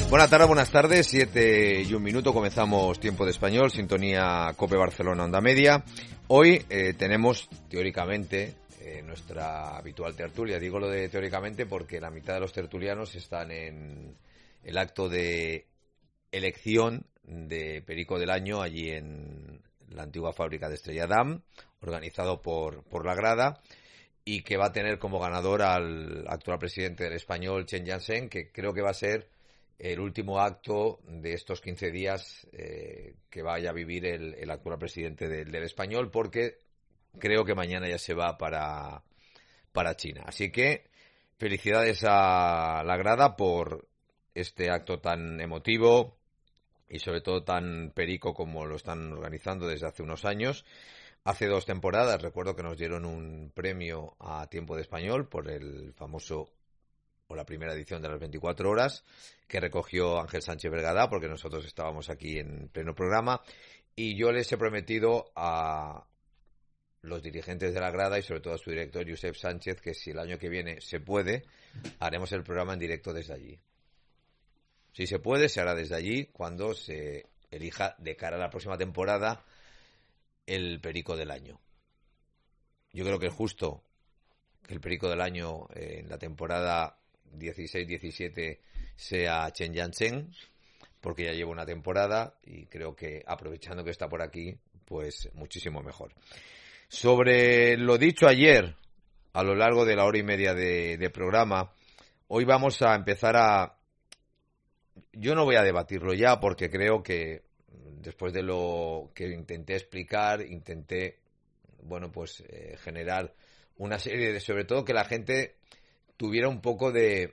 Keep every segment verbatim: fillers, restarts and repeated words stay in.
Buenas tardes, buenas tardes, siete y un minuto, comenzamos Tiempo de Español, sintonía COPE Barcelona, Onda Media. Hoy eh, tenemos, teóricamente, eh, nuestra habitual tertulia. Digo lo de teóricamente porque la mitad de los tertulianos están en el acto de elección de Perico del Año, allí en la antigua fábrica de Estrella Damm, organizado por, por La Grada, y que va a tener como ganador al actual presidente del Español, Chen Jiansheng, que creo que va a ser el último acto de estos quince días eh, que vaya a vivir el, el actual presidente del, del Español, porque creo que mañana ya se va para, para China. Así que felicidades a La Grada por este acto tan emotivo y sobre todo tan perico como lo están organizando desde hace unos años. Hace dos temporadas recuerdo que nos dieron un premio a Tiempo de Español por el famoso o la primera edición de las veinticuatro horas, que recogió Ángel Sánchez Vergada, porque nosotros estábamos aquí en pleno programa, y yo les he prometido a los dirigentes de La Grada y sobre todo a su director, Josep Sánchez, que si el año que viene se puede, haremos el programa en directo desde allí. Si se puede, se hará desde allí cuando se elija de cara a la próxima temporada el Perico del Año. Yo creo que es justo que el Perico del Año eh, en la temporada dieciséis diecisiete sea Chen Jiansheng, porque ya lleva una temporada y creo que aprovechando que está por aquí, pues muchísimo mejor. Sobre lo dicho ayer a lo largo de la hora y media de, de programa, hoy vamos a empezar a... Yo no voy a debatirlo ya porque creo que después de lo que intenté explicar, intenté, bueno, pues eh, generar una serie de... Sobre todo que la gente tuviera un poco de,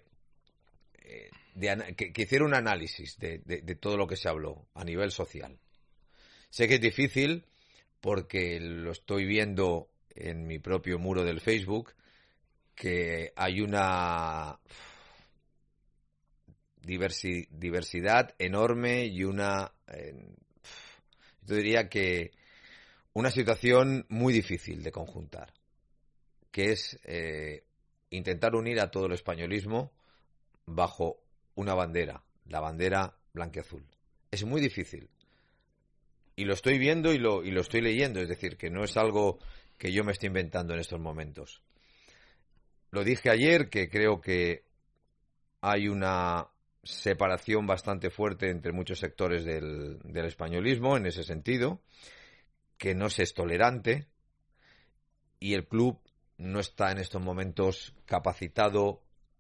de que, que hiciera un análisis de, de, de todo lo que se habló a nivel social. Sé que es difícil porque lo estoy viendo en mi propio muro del Facebook, que hay una diversi, diversidad enorme y una, eh, yo diría que una situación muy difícil de conjuntar, que es eh, intentar unir a todo el españolismo bajo una bandera, la bandera blanquiazul. Es muy difícil. Y lo estoy viendo y lo, y lo estoy leyendo, es decir, que no es algo que yo me esté inventando en estos momentos. Lo dije ayer, que creo que hay una separación bastante fuerte entre muchos sectores del, del españolismo en ese sentido, que no se es tolerante y el club no está en estos momentos capacitado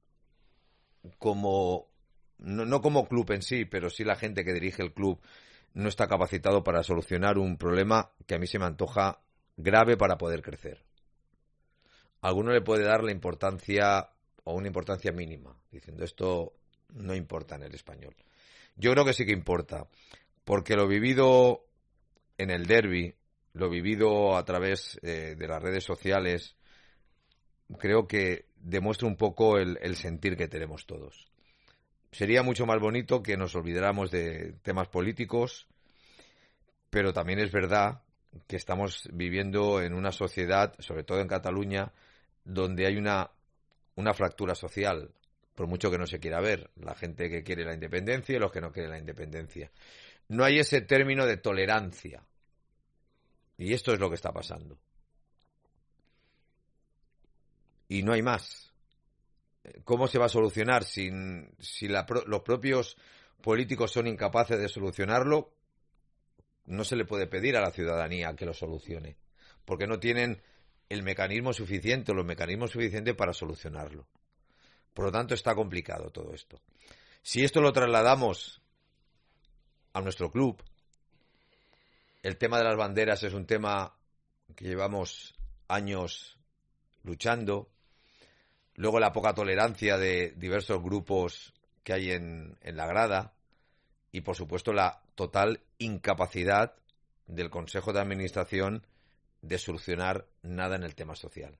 como, no, no como club en sí, pero sí la gente que dirige el club no está capacitado para solucionar un problema que a mí se me antoja grave para poder crecer. A alguno le puede dar la importancia o una importancia mínima, diciendo esto no importa en el Español. Yo creo que sí que importa, porque lo vivido en el derbi, lo vivido a través eh, de las redes sociales, creo que demuestra un poco el, el sentir que tenemos todos. Sería mucho más bonito que nos olvidáramos de temas políticos, pero también es verdad que estamos viviendo en una sociedad, sobre todo en Cataluña, donde hay una, una fractura social, por mucho que no se quiera ver, la gente que quiere la independencia y los que no quieren la independencia. No hay ese término de tolerancia. Y esto es lo que está pasando. Y no hay más. ¿Cómo se va a solucionar sin, si la, los propios políticos son incapaces de solucionarlo? No se le puede pedir a la ciudadanía que lo solucione, porque no tienen el mecanismo suficiente, los mecanismos suficientes para solucionarlo. Por lo tanto, está complicado todo esto. Si esto lo trasladamos a nuestro club, el tema de las banderas es un tema que llevamos años luchando. Luego la poca tolerancia de diversos grupos que hay en, en La Grada y, por supuesto, la total incapacidad del Consejo de Administración de solucionar nada en el tema social.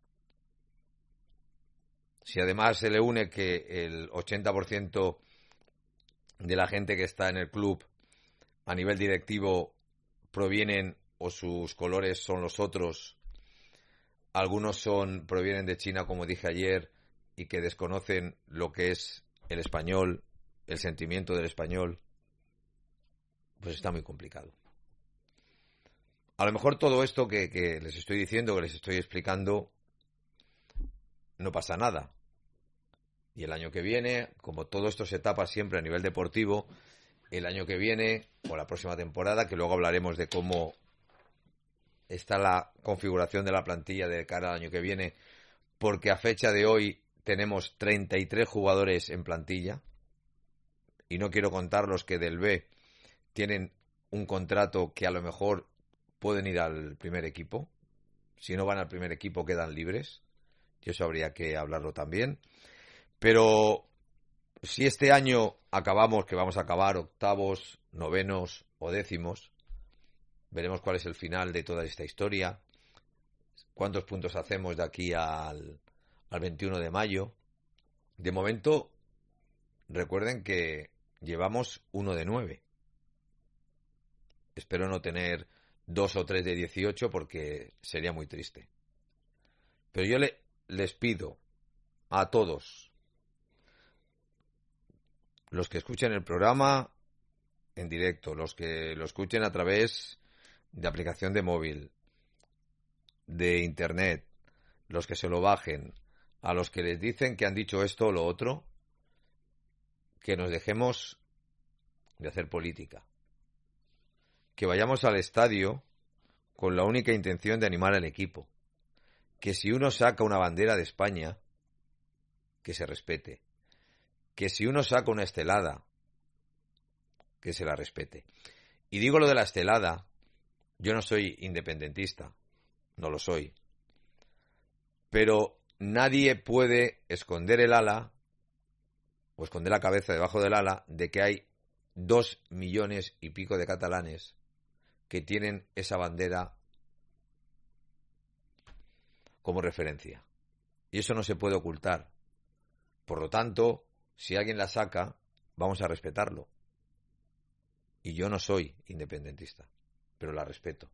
Si además se le une que el ochenta por ciento de la gente que está en el club a nivel directivo provienen o sus colores son los otros, algunos son provienen de China, como dije ayer, y que desconocen lo que es el español, el sentimiento del español, pues está muy complicado. A lo mejor todo esto que, que les estoy diciendo, que les estoy explicando, no pasa nada. Y el año que viene, como todo esto se tapa siempre a nivel deportivo, el año que viene o la próxima temporada, que luego hablaremos de cómo está la configuración de la plantilla de cara al año que viene, porque a fecha de hoy tenemos treinta y tres jugadores en plantilla, y no quiero contar los que del B tienen un contrato que a lo mejor pueden ir al primer equipo. Si no van al primer equipo quedan libres, y eso habría que hablarlo también. Pero si este año acabamos, que vamos a acabar octavos, novenos o décimos, veremos cuál es el final de toda esta historia, cuántos puntos hacemos de aquí al, al veintiuno de mayo. De momento, recuerden que llevamos uno de nueve. Espero no tener dos o tres de dieciocho porque sería muy triste. Pero yo le, les pido a todos, los que escuchen el programa en directo, los que lo escuchen a través de aplicación de móvil, de internet, los que se lo bajen, a los que les dicen que han dicho esto o lo otro, que nos dejemos de hacer política. Que vayamos al estadio con la única intención de animar al equipo. Que si uno saca una bandera de España, que se respete. Que si uno saca una estelada, que se la respete. Y digo lo de la estelada, yo no soy independentista, no lo soy. Pero nadie puede esconder el ala, o esconder la cabeza debajo del ala, de que hay dos millones y pico de catalanes que tienen esa bandera como referencia. Y eso no se puede ocultar. Por lo tanto, si alguien la saca, vamos a respetarlo. Y yo no soy independentista, pero la respeto.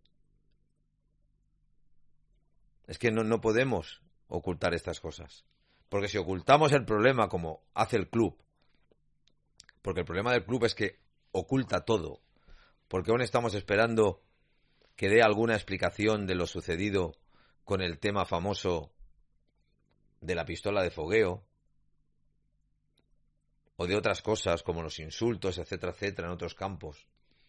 Es que no, no podemos ocultar estas cosas. Porque si ocultamos el problema como hace el club, porque el problema del club es que oculta todo, porque aún estamos esperando que dé alguna explicación de lo sucedido con el tema famoso de la pistola de fogueo, o de otras cosas como los insultos, etcétera, etcétera, en otros campos.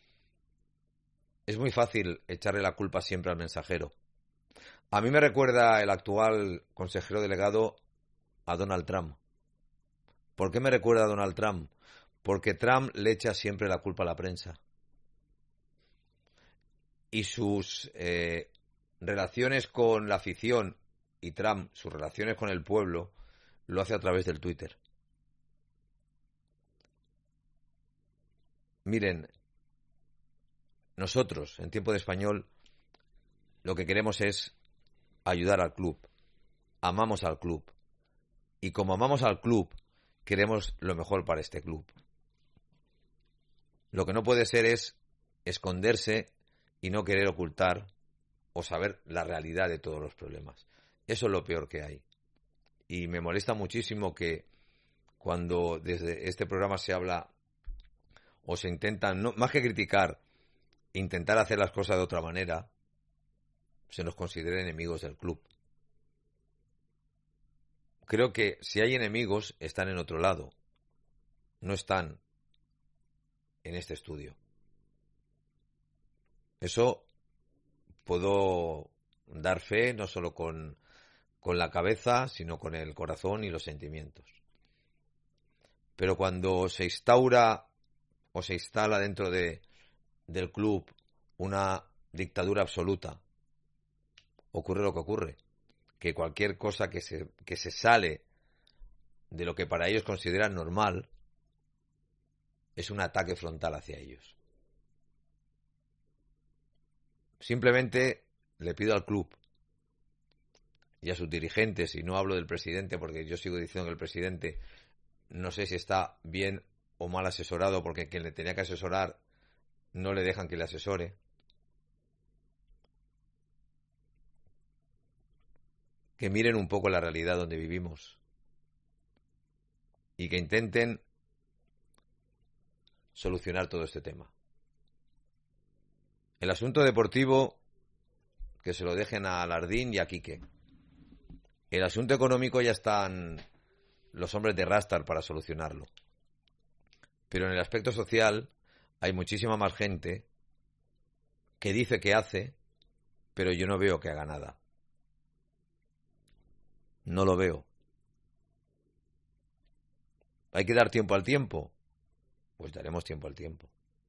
Es muy fácil echarle la culpa siempre al mensajero. A mí me recuerda el actual consejero delegado a Donald Trump. ¿Por qué me recuerda a Donald Trump? Porque Trump le echa siempre la culpa a la prensa. Y sus eh, relaciones con la afición y Trump, sus relaciones con el pueblo, lo hace a través del Twitter. Miren, nosotros, en Tiempo de Español, lo que queremos es ayudar al club. Amamos al club. Y como amamos al club, queremos lo mejor para este club. Lo que no puede ser es esconderse y no querer ocultar o saber la realidad de todos los problemas. Eso es lo peor que hay. Y me molesta muchísimo que cuando desde este programa se habla o se intentan, no, más que criticar, intentar hacer las cosas de otra manera, se nos considere enemigos del club. Creo que si hay enemigos, están en otro lado. No están en este estudio. Eso puedo dar fe no solo con, con la cabeza, sino con el corazón y los sentimientos. Pero cuando se instaura o se instala dentro de, del club una dictadura absoluta, ocurre lo que ocurre. Que cualquier cosa que se, que se sale de lo que para ellos consideran normal es un ataque frontal hacia ellos. Simplemente le pido al club y a sus dirigentes, y no hablo del presidente porque yo sigo diciendo que el presidente no sé si está bien o mal asesorado, porque quien le tenía que asesorar no le dejan que le asesore. Que miren un poco la realidad donde vivimos y que intenten solucionar todo este tema. El asunto deportivo, que se lo dejen a Lardín y a Quique. El asunto económico ya están los hombres de Rastar para solucionarlo. Pero en el aspecto social hay muchísima más gente que dice que hace, pero yo no veo que haga nada. No lo veo. ¿Hay que dar tiempo al tiempo? Pues daremos tiempo al tiempo.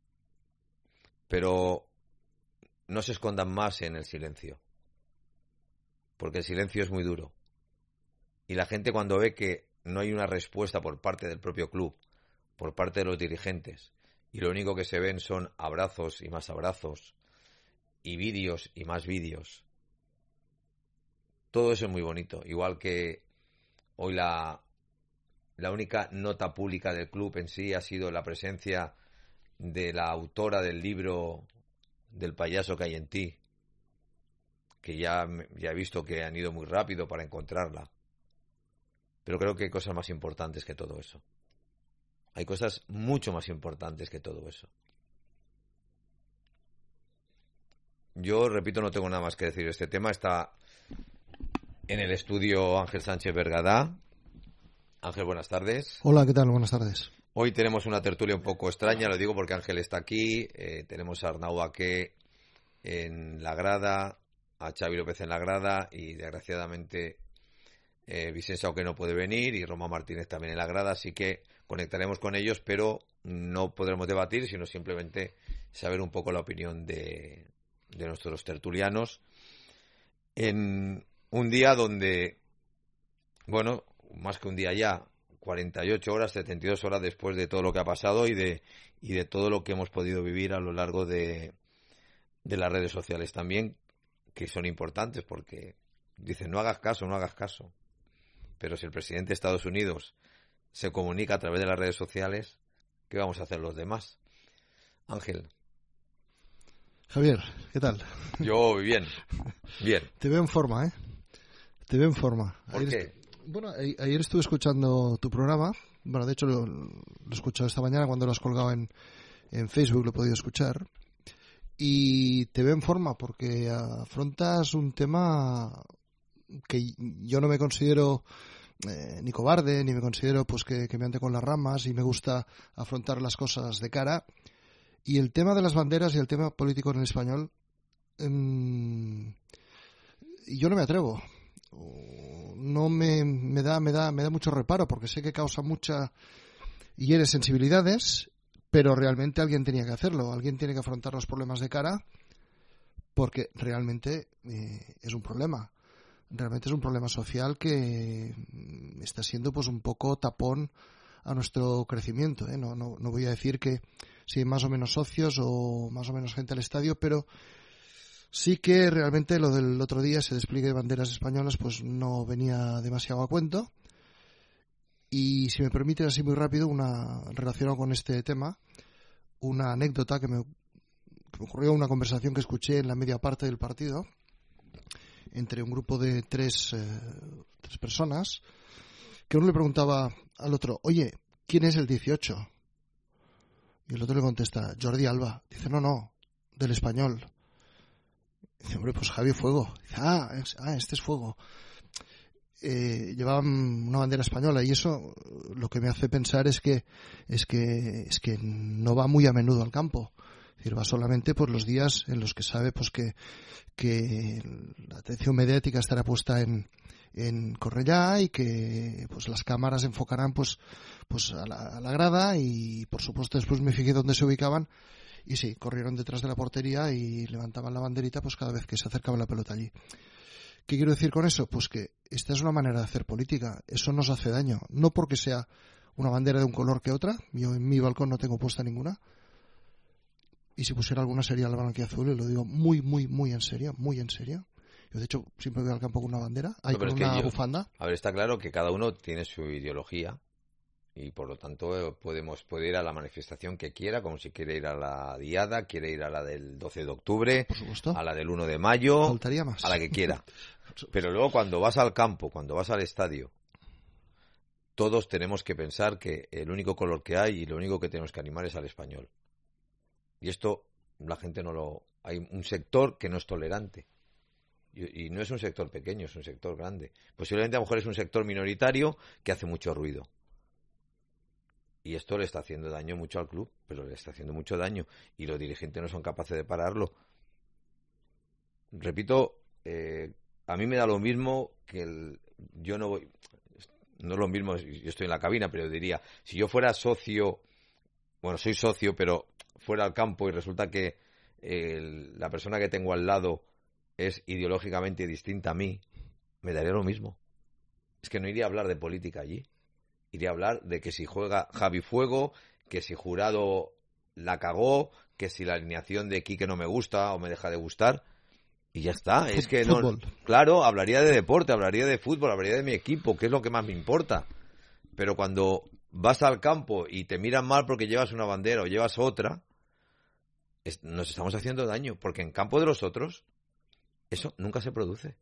Pero no se escondan más en el silencio, porque el silencio es muy duro. Y la gente, cuando ve que no hay una respuesta por parte del propio club, por parte de los dirigentes, y lo único que se ven son abrazos y más abrazos, y vídeos y más vídeos, todo eso es muy bonito. Igual que hoy la, la única nota pública del club en sí ha sido la presencia de la autora del libro del payaso que hay en ti, que ya, ya he visto que han ido muy rápido para encontrarla. Pero creo que hay cosas más importantes que todo eso. Hay cosas mucho más importantes que todo eso. Yo, repito, no tengo nada más que decir. Este tema está en el estudio Ángel Sánchez Bergadá. Ángel, buenas tardes. Hola, ¿qué tal? Buenas tardes. Hoy tenemos una tertulia un poco extraña, lo digo porque Ángel está aquí. Eh, tenemos a Arnau Baqué en la grada, a Xavi López en la grada y, desgraciadamente, eh, Vicente Auque no puede venir y Roma Martínez también en la grada, así que conectaremos con ellos, pero no podremos debatir, sino simplemente saber un poco la opinión de, de nuestros tertulianos en un día donde, bueno, más que un día ya, cuarenta y ocho horas, setenta y dos horas después de todo lo que ha pasado y de y de todo lo que hemos podido vivir a lo largo de, de las redes sociales también, que son importantes porque dicen no hagas caso, no hagas caso. Pero si el presidente de Estados Unidos se comunica a través de las redes sociales, ¿qué vamos a hacer los demás? Ángel. Javier, ¿qué tal? Yo bien, bien. Te veo en forma, ¿eh? Te veo en forma. ¿Por ayer qué? Estu- bueno, a- ayer estuve escuchando tu programa. Bueno, de hecho lo, lo he escuchado esta mañana cuando lo has colgado en, en Facebook, lo he podido escuchar. Y te veo en forma porque afrontas un tema que yo no me considero eh, ni cobarde, ni me considero pues que, que me ande con las ramas, y me gusta afrontar las cosas de cara. Y el tema de las banderas y el tema político en el español, mmm, yo no me atrevo. No me, me da, me da, me da mucho reparo porque sé que causa mucha hiere sensibilidades, pero realmente alguien tenía que hacerlo, alguien tiene que afrontar los problemas de cara, porque realmente eh, es un problema. Realmente es un problema social que está siendo pues un poco tapón a nuestro crecimiento, ¿eh? No, no, no voy a decir que si hay más o menos socios o más o menos gente al estadio, pero sí que realmente lo del otro día, ese despliegue de banderas españolas, pues no venía demasiado a cuento. Y si me permite así muy rápido, una relacionado con este tema, una anécdota que me, que me ocurrió en una conversación que escuché en la media parte del partido entre un grupo de tres, eh, tres personas, que uno le preguntaba al otro, oye, ¿quién es el dieciocho? Y el otro le contesta, Jordi Alba. Dice, no, no, del Español. Dice, hombre, pues Javi Fuego. Dice, ah, es, ah este es Fuego. Eh, llevaban una bandera española y eso lo que me hace pensar es que es que es que no va muy a menudo al campo. Es decir, va solamente por los días en los que sabe pues que que la atención mediática estará puesta en en Cornellá y que pues las cámaras enfocarán pues pues a la, a la grada, y por supuesto después me fijé dónde se ubicaban. Y sí, corrieron detrás de la portería y levantaban la banderita pues cada vez que se acercaba la pelota allí. ¿Qué quiero decir con eso? Pues que esta es una manera de hacer política. Eso nos hace daño. No porque sea una bandera de un color que otra. Yo en mi balcón no tengo puesta ninguna. Y si pusiera alguna sería la blanquiazul, y lo digo muy, muy, muy en serio. Muy en serio. Yo de hecho siempre voy al campo con una bandera. Hay No, con pero es una que yo- bufanda. A ver, está claro que cada uno tiene su ideología y por lo tanto eh, podemos puede ir a la manifestación que quiera, como si quiere ir a la diada, quiere ir a la del doce de octubre, Por supuesto. a la del uno de mayo, Faltaría más. a la que quiera. Pero luego cuando vas al campo, cuando vas al estadio, todos tenemos que pensar que el único color que hay y lo único que tenemos que animar es al Español. Y esto la gente no lo... Hay un sector que no es tolerante. Y, y no es un sector pequeño, es un sector grande. Posiblemente a lo mejor es un sector minoritario que hace mucho ruido. Y esto le está haciendo daño mucho al club, pero le está haciendo mucho daño. Y los dirigentes no son capaces de pararlo. Repito, eh, a mí me da lo mismo que el, yo no voy... No es lo mismo, yo estoy en la cabina, pero diría, si yo fuera socio, bueno, soy socio, pero fuera al campo y resulta que el, la persona que tengo al lado es ideológicamente distinta a mí, me daría lo mismo. Es que no iría a hablar de política allí. Iría a hablar de que si juega Javi Fuego, que si Jurado la cagó, que si la alineación de Quique no me gusta o me deja de gustar. Y ya está, es que no, Fútbol. claro, hablaría de deporte, hablaría de fútbol, hablaría de mi equipo, que es lo que más me importa. Pero cuando vas al campo y te miran mal porque llevas una bandera o llevas otra, es, nos estamos haciendo daño, porque en campo de los otros, eso nunca se produce.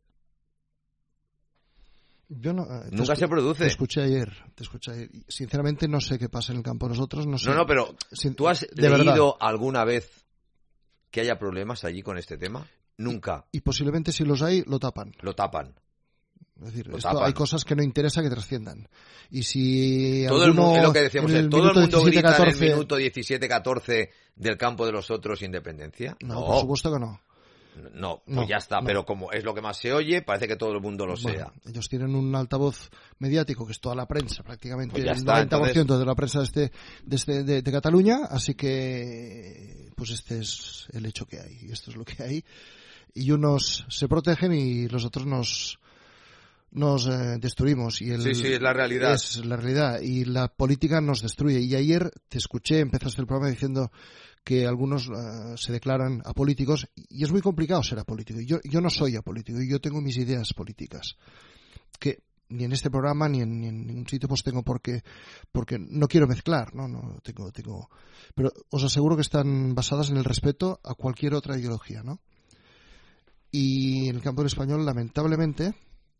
Yo no, eh, nunca se produce. Te escuché ayer, te escuché ayer. Sinceramente no sé qué pasa en el campo de nosotros, no sé. No, no, pero Sin, ¿tú has de leído verdad. alguna vez que haya problemas allí con este tema? Nunca. Y, y posiblemente si los hay, lo tapan. Lo tapan. Es decir, Lo esto, tapan. hay cosas que no interesa que trasciendan. Y si todo alguno, el mundo, es lo que decíamos, el todo el mundo grita catorce... en el minuto diecisiete catorce del campo de los otros independencia. No, No, por supuesto que no. No, pues no, ya está, no. Pero como es lo que más se oye, parece que todo el mundo lo bueno, sea. Ellos tienen un altavoz mediático que es toda la prensa, prácticamente pues ya el está, noventa por ciento entonces... de la prensa de, este, de, este, de, de Cataluña, así que pues este es el hecho que hay, esto es lo que hay. Y unos se protegen y los otros nos nos eh, destruimos. Y el, sí, sí, es la realidad. Es la realidad. Y la política nos destruye. Y ayer te escuché, empezaste el programa diciendo que algunos uh, se declaran apolíticos, y es muy complicado ser apolítico. Yo, yo no soy apolítico, y yo tengo mis ideas políticas, que ni en este programa ni en, ni en ningún sitio pues tengo por qué, porque no quiero mezclar, no, no tengo, tengo, pero os aseguro que están basadas en el respeto a cualquier otra ideología, ¿no? Y en el campo del español, lamentablemente,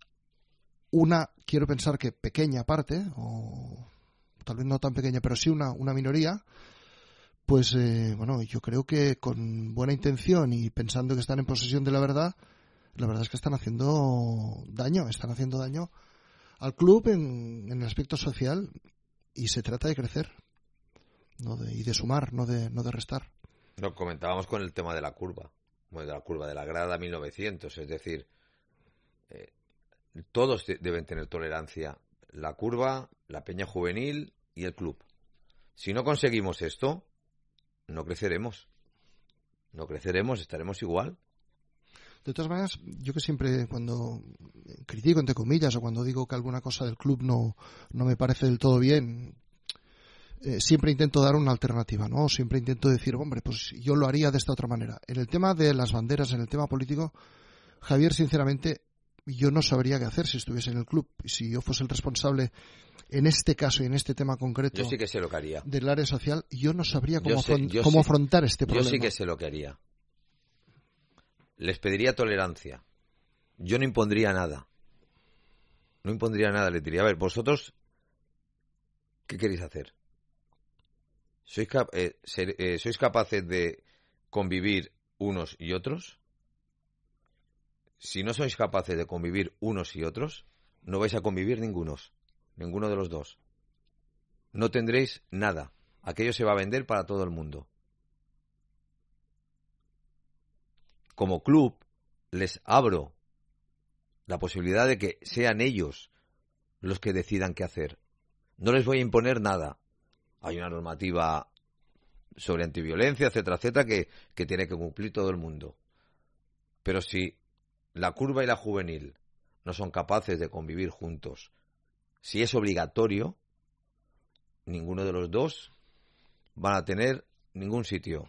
una, quiero pensar que pequeña parte, o tal vez no tan pequeña, pero sí una, una minoría, pues eh, bueno, yo creo que con buena intención y pensando que están en posesión de la verdad, la verdad es que están haciendo daño, están haciendo daño al club en, en el aspecto social, y se trata de crecer, no de, y de sumar, no de, no de restar. Lo comentábamos con el tema de la curva, bueno, de la curva de la grada mil novecientos, es decir, eh, todos de, deben tener tolerancia, la curva, la peña juvenil y el club. Si no conseguimos esto, no creceremos, no creceremos, estaremos igual. De todas maneras, yo que siempre cuando critico, entre comillas, o cuando digo que alguna cosa del club no, no me parece del todo bien, eh, siempre intento dar una alternativa, ¿no? Siempre intento decir, hombre, pues yo lo haría de esta otra manera. En el tema de las banderas, en el tema político, Javier, sinceramente, yo no sabría qué hacer si estuviese en el club. Si yo fuese el responsable en este caso y en este tema concreto, yo sí que sé lo que haría. Del área social, yo no sabría cómo, yo sé, afront- yo cómo sí, afrontar este problema. Yo sí que sé lo que haría. Les pediría tolerancia. Yo no impondría nada. No impondría nada. Les diría, a ver, vosotros, ¿qué queréis hacer? ¿Sois, cap- eh, ser, eh, ¿Sois capaces de convivir unos y otros? Si no sois capaces de convivir unos y otros, no vais a convivir ningunos. Ninguno de los dos. No tendréis nada. Aquello se va a vender para todo el mundo. Como club, les abro la posibilidad de que sean ellos los que decidan qué hacer. No les voy a imponer nada. Hay una normativa sobre antiviolencia, etcétera, etcétera, que, que tiene que cumplir todo el mundo. Pero si la curva y la juvenil no son capaces de convivir juntos, si es obligatorio, ninguno de los dos van a tener ningún sitio.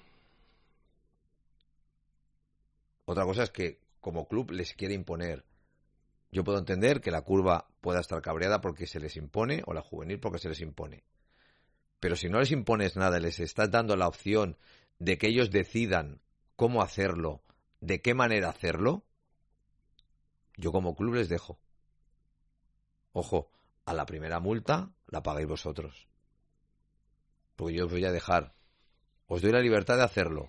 Otra cosa es que como club les quiere imponer. Yo puedo entender que la curva pueda estar cabreada porque se les impone, o la juvenil porque se les impone. Pero si no les impones nada, les estás dando la opción de que ellos decidan cómo hacerlo, de qué manera hacerlo, yo como club les dejo. Ojo, a la primera multa la pagáis vosotros. Porque yo os voy a dejar. Os doy la libertad de hacerlo.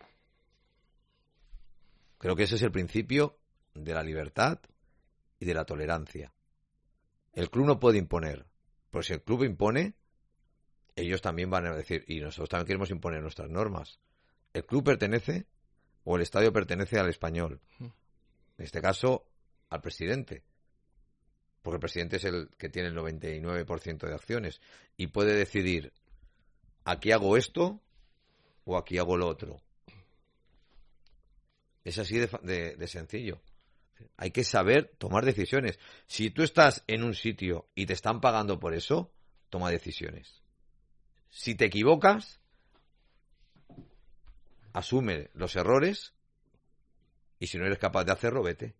Creo que ese es el principio de la libertad y de la tolerancia. El club no puede imponer. Pero si el club impone, ellos también van a decir, y nosotros también queremos imponer nuestras normas. El club pertenece, o el estadio pertenece al Español. En este caso, al presidente. Porque el presidente es el que tiene el noventa y nueve por ciento de acciones. Y puede decidir, aquí hago esto o aquí hago lo otro. Es así de, de, de sencillo. Hay que saber tomar decisiones. Si tú estás en un sitio y te están pagando por eso, toma decisiones. Si te equivocas, asume los errores y si no eres capaz de hacerlo, vete.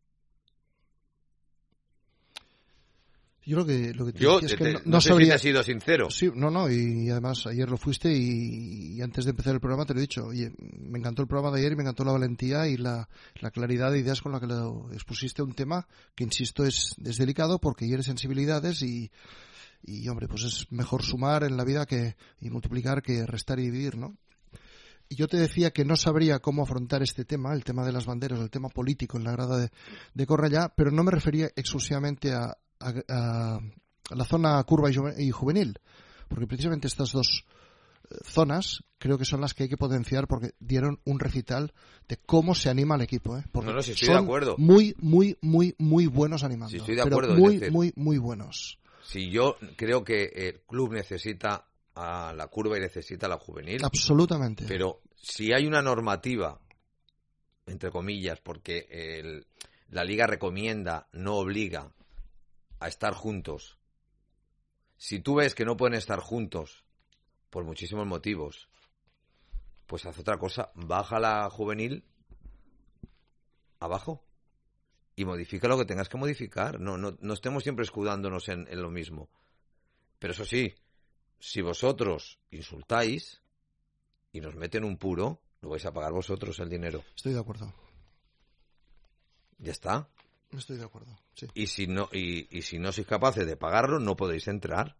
Yo lo que, lo que te Yo decía te, es que te, no, no, no sé sabría... si te has sido sincero. Sí, no, no, y además ayer lo fuiste y, y antes de empezar el programa te lo he dicho. Oye, me encantó el programa de ayer y me encantó la valentía y la, la claridad de ideas con la que lo expusiste a un tema que, insisto, es, es delicado porque hiere sensibilidades y, y, hombre, pues es mejor sumar en la vida que y multiplicar que restar y dividir, ¿no? Y yo te decía que no sabría cómo afrontar este tema, el tema de las banderas, el tema político en la grada de, de Cornellá, pero no me refería exclusivamente a, a, a la zona curva y juvenil, porque precisamente estas dos zonas creo que son las que hay que potenciar porque dieron un recital de cómo se anima el equipo, ¿eh? Porque no, no, si estoy son de acuerdo. muy, muy, muy, muy buenos animando. Si estoy de acuerdo, pero muy, es decir, muy, muy buenos. Si yo creo que el club necesita a la curva y necesita a la juvenil. Absolutamente. Pero si hay una normativa, entre comillas, porque el, la liga recomienda, no obliga a estar juntos. Si tú ves que no pueden estar juntos por muchísimos motivos, pues haz otra cosa. Baja la juvenil abajo y modifica lo que tengas que modificar. No, no, no estemos siempre escudándonos en, en lo mismo. Pero eso sí, si vosotros insultáis y nos meten un puro, lo vais a pagar vosotros el dinero. Estoy de acuerdo. Ya está. Estoy de acuerdo, sí. Y si no, y, y si no sois capaces de pagarlo, no podéis entrar.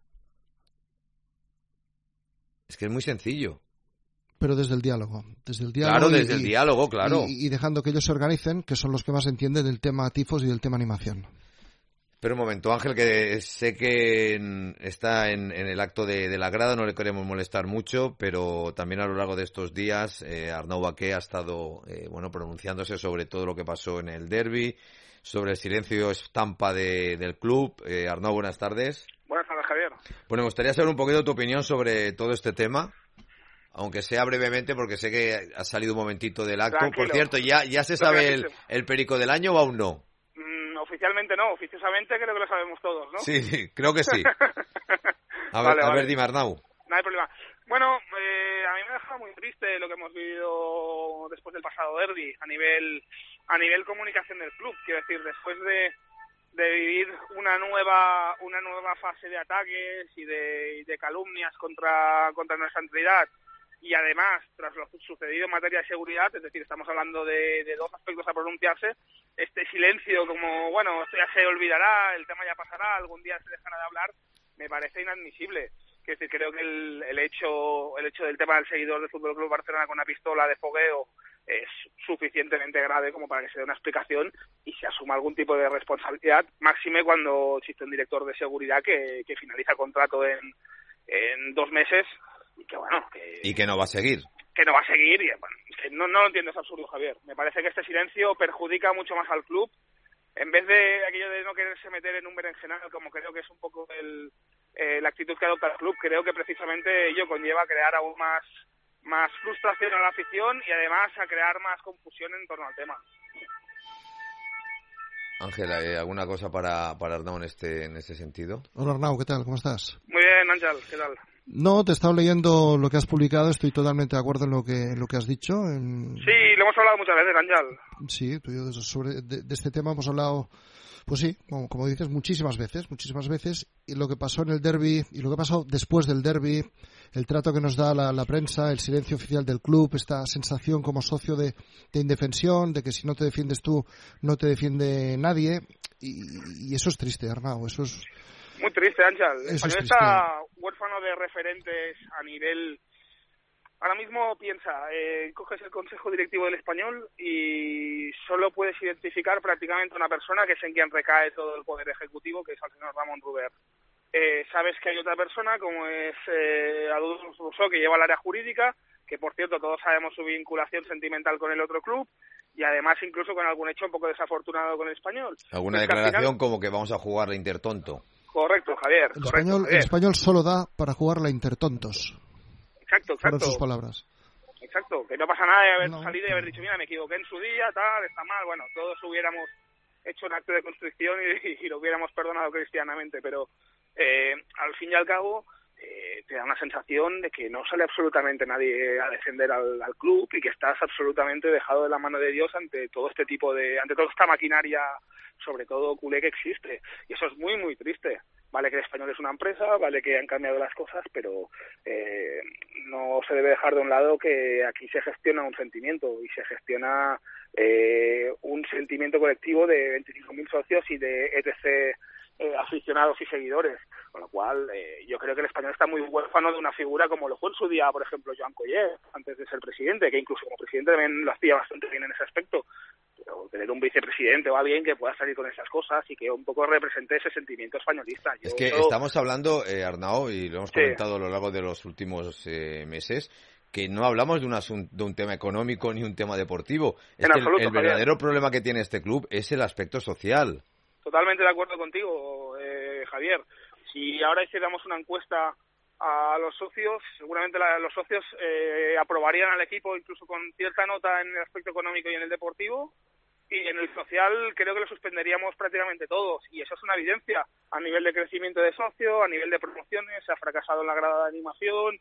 Es que es muy sencillo. Pero desde el diálogo. Desde el diálogo claro, desde y, el diálogo, claro. Y, y dejando que ellos se organicen, que son los que más entienden del tema tifos y del tema animación. Pero un momento, Ángel, que sé que en, está en, en el acto de, de la grada, no le queremos molestar mucho, pero también a lo largo de estos días eh, Arnau Baqué ha estado eh, bueno, pronunciándose sobre todo lo que pasó en el derbi, sobre el silencio estampa de, del club. Eh, Arnau, buenas tardes. Buenas tardes, Javier. Bueno, me gustaría saber un poquito tu opinión sobre todo este tema, aunque sea brevemente, porque sé que ha salido un momentito del acto. Tranquilo. Por cierto, ¿ya, ya se sabe el, el perico del año o aún no? Oficialmente no, oficiosamente creo que lo sabemos todos, ¿no? Sí, sí, creo que sí. A ver, vale, a vale. ver, dime, Arnau. No hay problema. Bueno, eh, a mí me ha dejado muy triste lo que hemos vivido después del pasado derbi a nivel a nivel comunicación del club. Quiero decir, después de, de vivir una nueva una nueva fase de ataques y de, y de calumnias contra contra nuestra entidad, y además, tras lo sucedido en materia de seguridad, es decir, estamos hablando de, de dos aspectos a pronunciarse, este silencio como, bueno, esto ya se olvidará, el tema ya pasará, algún día se dejará de hablar, me parece inadmisible. Es decir, creo que el, el hecho el hecho del tema del seguidor del F C Barcelona con una pistola de fogueo es suficientemente grave como para que se dé una explicación y se asuma algún tipo de responsabilidad, máxime cuando existe un director de seguridad que, que finaliza el contrato en, en dos meses y que bueno que, y que no va a seguir que no va a seguir y bueno, que no, no lo entiendo, es absurdo, Javier. Me parece que este silencio perjudica mucho más al club en vez de aquello de no quererse meter en un berenjenal, como creo que es un poco el, eh, la actitud que adopta el club. Creo que precisamente ello conlleva a crear aún más más frustración a la afición y además a crear más confusión en torno al tema. Ángela, ¿eh, ¿alguna cosa para, para Arnau en este, en este sentido? Hola Arnau, ¿qué tal? ¿Cómo estás? Muy bien, Ángel, ¿qué tal? No, te he estado leyendo lo que has publicado, estoy totalmente de acuerdo en lo que en lo que has dicho. En... Sí, lo hemos hablado muchas veces, Ángel. Sí, tú y yo sobre de, de este tema hemos hablado, pues sí, como, como dices, muchísimas veces, muchísimas veces, y lo que pasó en el derbi y lo que pasó después del derbi, el trato que nos da la, la prensa, el silencio oficial del club, esta sensación como socio de, de indefensión, de que si no te defiendes tú, no te defiende nadie, y, y eso es triste, Arnau, eso es... Muy triste, Ángel. El Eso es Español triste. está huérfano de referentes a nivel... Ahora mismo piensa, eh, coges el consejo directivo del Español y solo puedes identificar prácticamente una persona que es en quien recae todo el poder ejecutivo, que es el señor Ramón Rubert. Eh, sabes que hay otra persona, como es eh, Adolfo Rousseau, que lleva el área jurídica, que por cierto todos sabemos su vinculación sentimental con el otro club, y además incluso con algún hecho un poco desafortunado con el Español. Alguna Pues que al declaración final... como que vamos a jugar la Intertonto. Correcto, Javier. El correcto, español, Javier. el español solo da para jugar la Intertontos. Exacto, Fueron exacto. sus palabras. Exacto, que no pasa nada de haber No. salido y haber dicho, mira, me equivoqué en su día, tal, está mal. Bueno, todos hubiéramos hecho un acto de constricción y, y lo hubiéramos perdonado cristianamente, pero eh, al fin y al cabo eh, te da una sensación de que no sale absolutamente nadie a defender al, al club y que estás absolutamente dejado de la mano de Dios ante todo este tipo de, ante toda esta maquinaria, sobre todo culé, que existe. Y eso es muy, muy triste. Vale que el Español es una empresa, vale que han cambiado las cosas, pero eh, no se debe dejar de un lado que aquí se gestiona un sentimiento y se gestiona eh, un sentimiento colectivo de veinticinco mil socios y de etcétera eh, aficionados y seguidores, con lo cual eh, yo creo que el Español está muy huérfano de una figura como lo fue en su día, por ejemplo, Joan Collet, antes de ser presidente, que incluso como presidente también lo hacía bastante bien en ese aspecto. Pero tener un vicepresidente o alguien que pueda salir con esas cosas y que un poco represente ese sentimiento españolista. Yo, Es que yo... estamos hablando, eh, Arnau, y lo hemos Sí. comentado a lo largo de los últimos eh, meses, que no hablamos de un, asun- de un tema económico ni un tema deportivo. Es En que absoluto, el, el Javier. verdadero problema que tiene este club es el aspecto social. Totalmente de acuerdo contigo, eh, Javier. Si ahora hiciéramos una encuesta a los socios, seguramente la, los socios eh, aprobarían al equipo incluso con cierta nota en el aspecto económico y en el deportivo, y en el social creo que lo suspenderíamos prácticamente todos, y eso es una evidencia. A nivel de crecimiento de socio, a nivel de promociones, se ha fracasado en la grada de animación,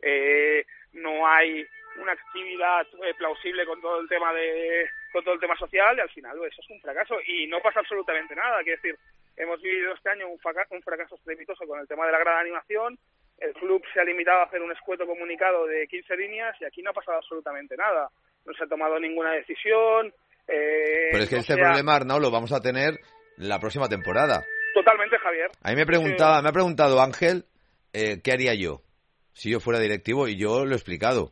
eh, no hay una actividad eh, plausible con todo el tema de con todo el tema social, y al final eso es un fracaso y no pasa absolutamente nada. Quiero decir, hemos vivido este año un, fraca- un fracaso estrepitoso con el tema de la grada de animación. El club se ha limitado a hacer un escueto comunicado de quince líneas y aquí no ha pasado absolutamente nada. No se ha tomado ninguna decisión. Eh, Pero es que no este sea... problema, Arnau, lo vamos a tener la próxima temporada. Totalmente, Javier. A mí me preguntaba, me ha preguntado Ángel eh, qué haría yo si yo fuera directivo, y yo lo he explicado.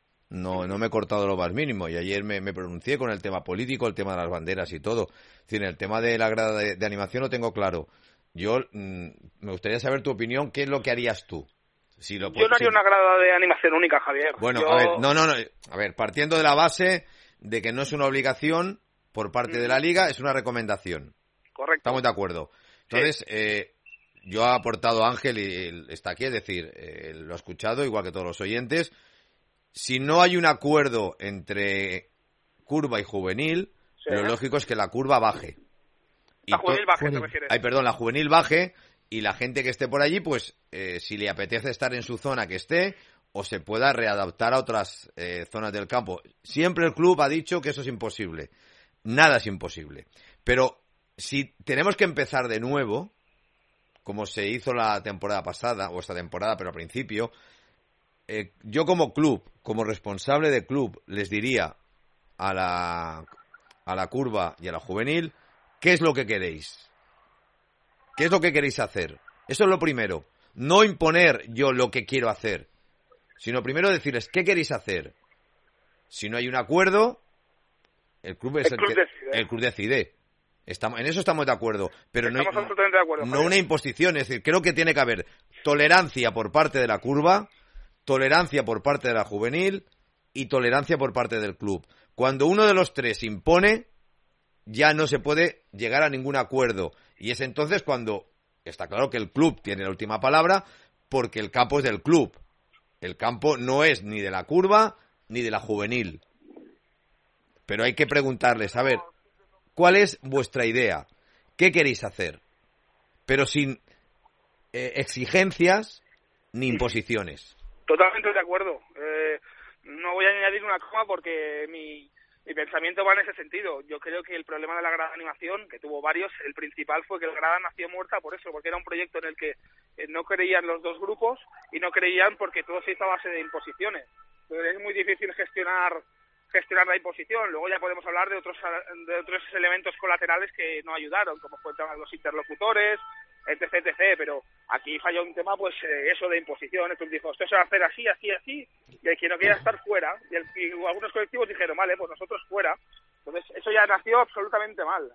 No, no me he cortado lo más mínimo, y ayer me, me pronuncié con el tema político, el tema de las banderas y todo. Es decir, en el tema de la grada de, de animación lo tengo claro. Yo mmm, me gustaría saber tu opinión, ¿qué es lo que harías tú? Si lo, yo no haría si... una grada de animación única, Javier. Bueno, yo... a ver, no, no, no, a ver, partiendo de la base de que no es una obligación por parte mm. de la Liga, es una recomendación. Correcto. Estamos de acuerdo. Entonces, sí. eh, yo he aportado a Ángel y está aquí, es decir, eh, lo ha escuchado, igual que todos los oyentes. Si no hay un acuerdo entre curva y juvenil, sí. lo lógico es que la curva baje. Y la juvenil baje, ¿te refieres? Ay, perdón, la juvenil baje, y la gente que esté por allí, pues, eh, si le apetece estar en su zona, que esté, o se pueda readaptar a otras eh, zonas del campo. Siempre el club ha dicho que eso es imposible. Nada es imposible. Pero si tenemos que empezar de nuevo, como se hizo la temporada pasada, o esta temporada, pero al principio, eh, yo como club, como responsable de club, les diría a la, a la curva y a la juvenil, ¿qué es lo que queréis? ¿Qué es lo que queréis hacer? Eso es lo primero. No imponer yo lo que quiero hacer, sino primero decirles, ¿qué queréis hacer? Si no hay un acuerdo, el club es el, el club que decide. el club decide. Estamos, en eso estamos de acuerdo, pero estamos no, absolutamente de acuerdo, no una imposición. Es decir, creo que tiene que haber tolerancia por parte de la curva, tolerancia por parte de la juvenil y tolerancia por parte del club. Cuando uno de los tres impone, ya no se puede llegar a ningún acuerdo. Y es entonces cuando está claro que el club tiene la última palabra, porque el campo es del club. El campo no es ni de la curva ni de la juvenil. Pero hay que preguntarles, a ver, ¿cuál es vuestra idea? ¿Qué queréis hacer? Pero sin eh, exigencias ni imposiciones. Totalmente de acuerdo. Eh, no voy a añadir una coma porque mi, mi pensamiento va en ese sentido. Yo creo que el problema de la grada de animación, que tuvo varios, el principal fue que la grada nació muerta por eso, porque era un proyecto en el que eh, no creían los dos grupos y no creían porque todo se hizo a base de imposiciones. Entonces es muy difícil gestionar gestionar la imposición. Luego ya podemos hablar de otros de otros elementos colaterales que no ayudaron, como fue el tema de los interlocutores, etc, etcétera. Pero aquí falló un tema, pues eh, eso de imposición. Entonces dijo, esto se va a hacer así, así, así, y el que no quiera estar fuera, y, el, y algunos colectivos dijeron, vale, pues nosotros fuera. Entonces eso ya nació absolutamente mal.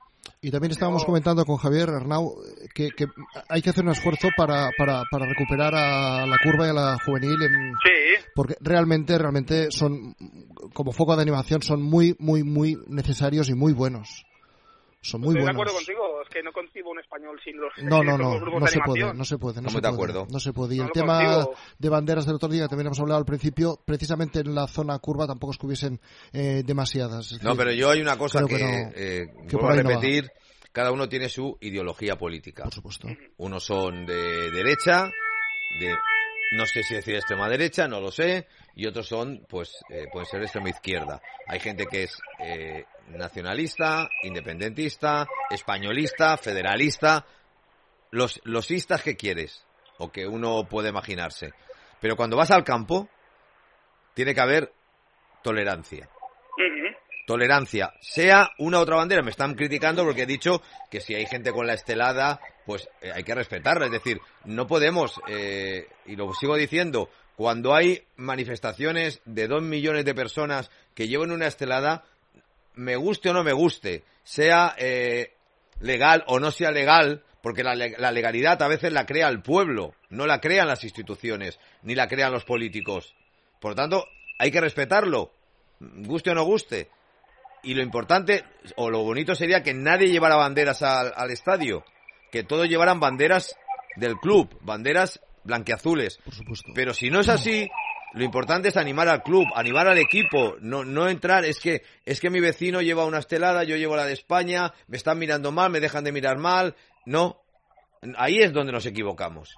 Y también estábamos no... comentando con Javier Arnau que, que hay que hacer un esfuerzo para, para, para recuperar a la curva y a la juvenil. En... Sí. Porque realmente, realmente son, como foco de animación, son muy, muy, muy necesarios y muy buenos. Son muy Estoy buenos. de acuerdo contigo, es que no concibo un español sin los, no, sin no, los no, grupos no de se animación. puede, no se puede, no Estamos se de puede, acuerdo. no se puede. Y no el tema concibo. de banderas del otro día, que también hemos hablado al principio, precisamente en la zona curva tampoco es que hubiesen eh, demasiadas. Es no, decir, pero yo hay una cosa que, que, no, eh, que vuelvo a repetir, no cada uno tiene su ideología política. Por supuesto. Unos son de derecha, de no sé si decir extrema derecha, no lo sé, y otros son, pues, eh, pueden ser extrema izquierda. Hay gente que es eh, nacionalista, independentista, españolista, federalista, los los istas que quieres, o que uno puede imaginarse. Pero cuando vas al campo, tiene que haber tolerancia. Uh-huh. Tolerancia, sea una u otra bandera. Me están criticando porque he dicho que si hay gente con la estelada, pues eh, hay que respetarla. Es decir, no podemos, eh, y lo sigo diciendo, cuando hay manifestaciones de dos millones de personas que llevan una estelada, me guste o no me guste, sea eh, legal o no sea legal, porque la, la legalidad a veces la crea el pueblo, no la crean las instituciones, ni la crean los políticos. Por lo tanto, hay que respetarlo, guste o no guste. Y lo importante, o lo bonito sería que nadie llevara banderas al, al estadio, que todos llevaran banderas del club, banderas blanquiazules. Por supuesto. Pero si no es así, lo importante es animar al club, animar al equipo, no no entrar, es que es que mi vecino lleva una estelada, yo llevo la de España, me están mirando mal, me dejan de mirar mal. No, ahí es donde nos equivocamos.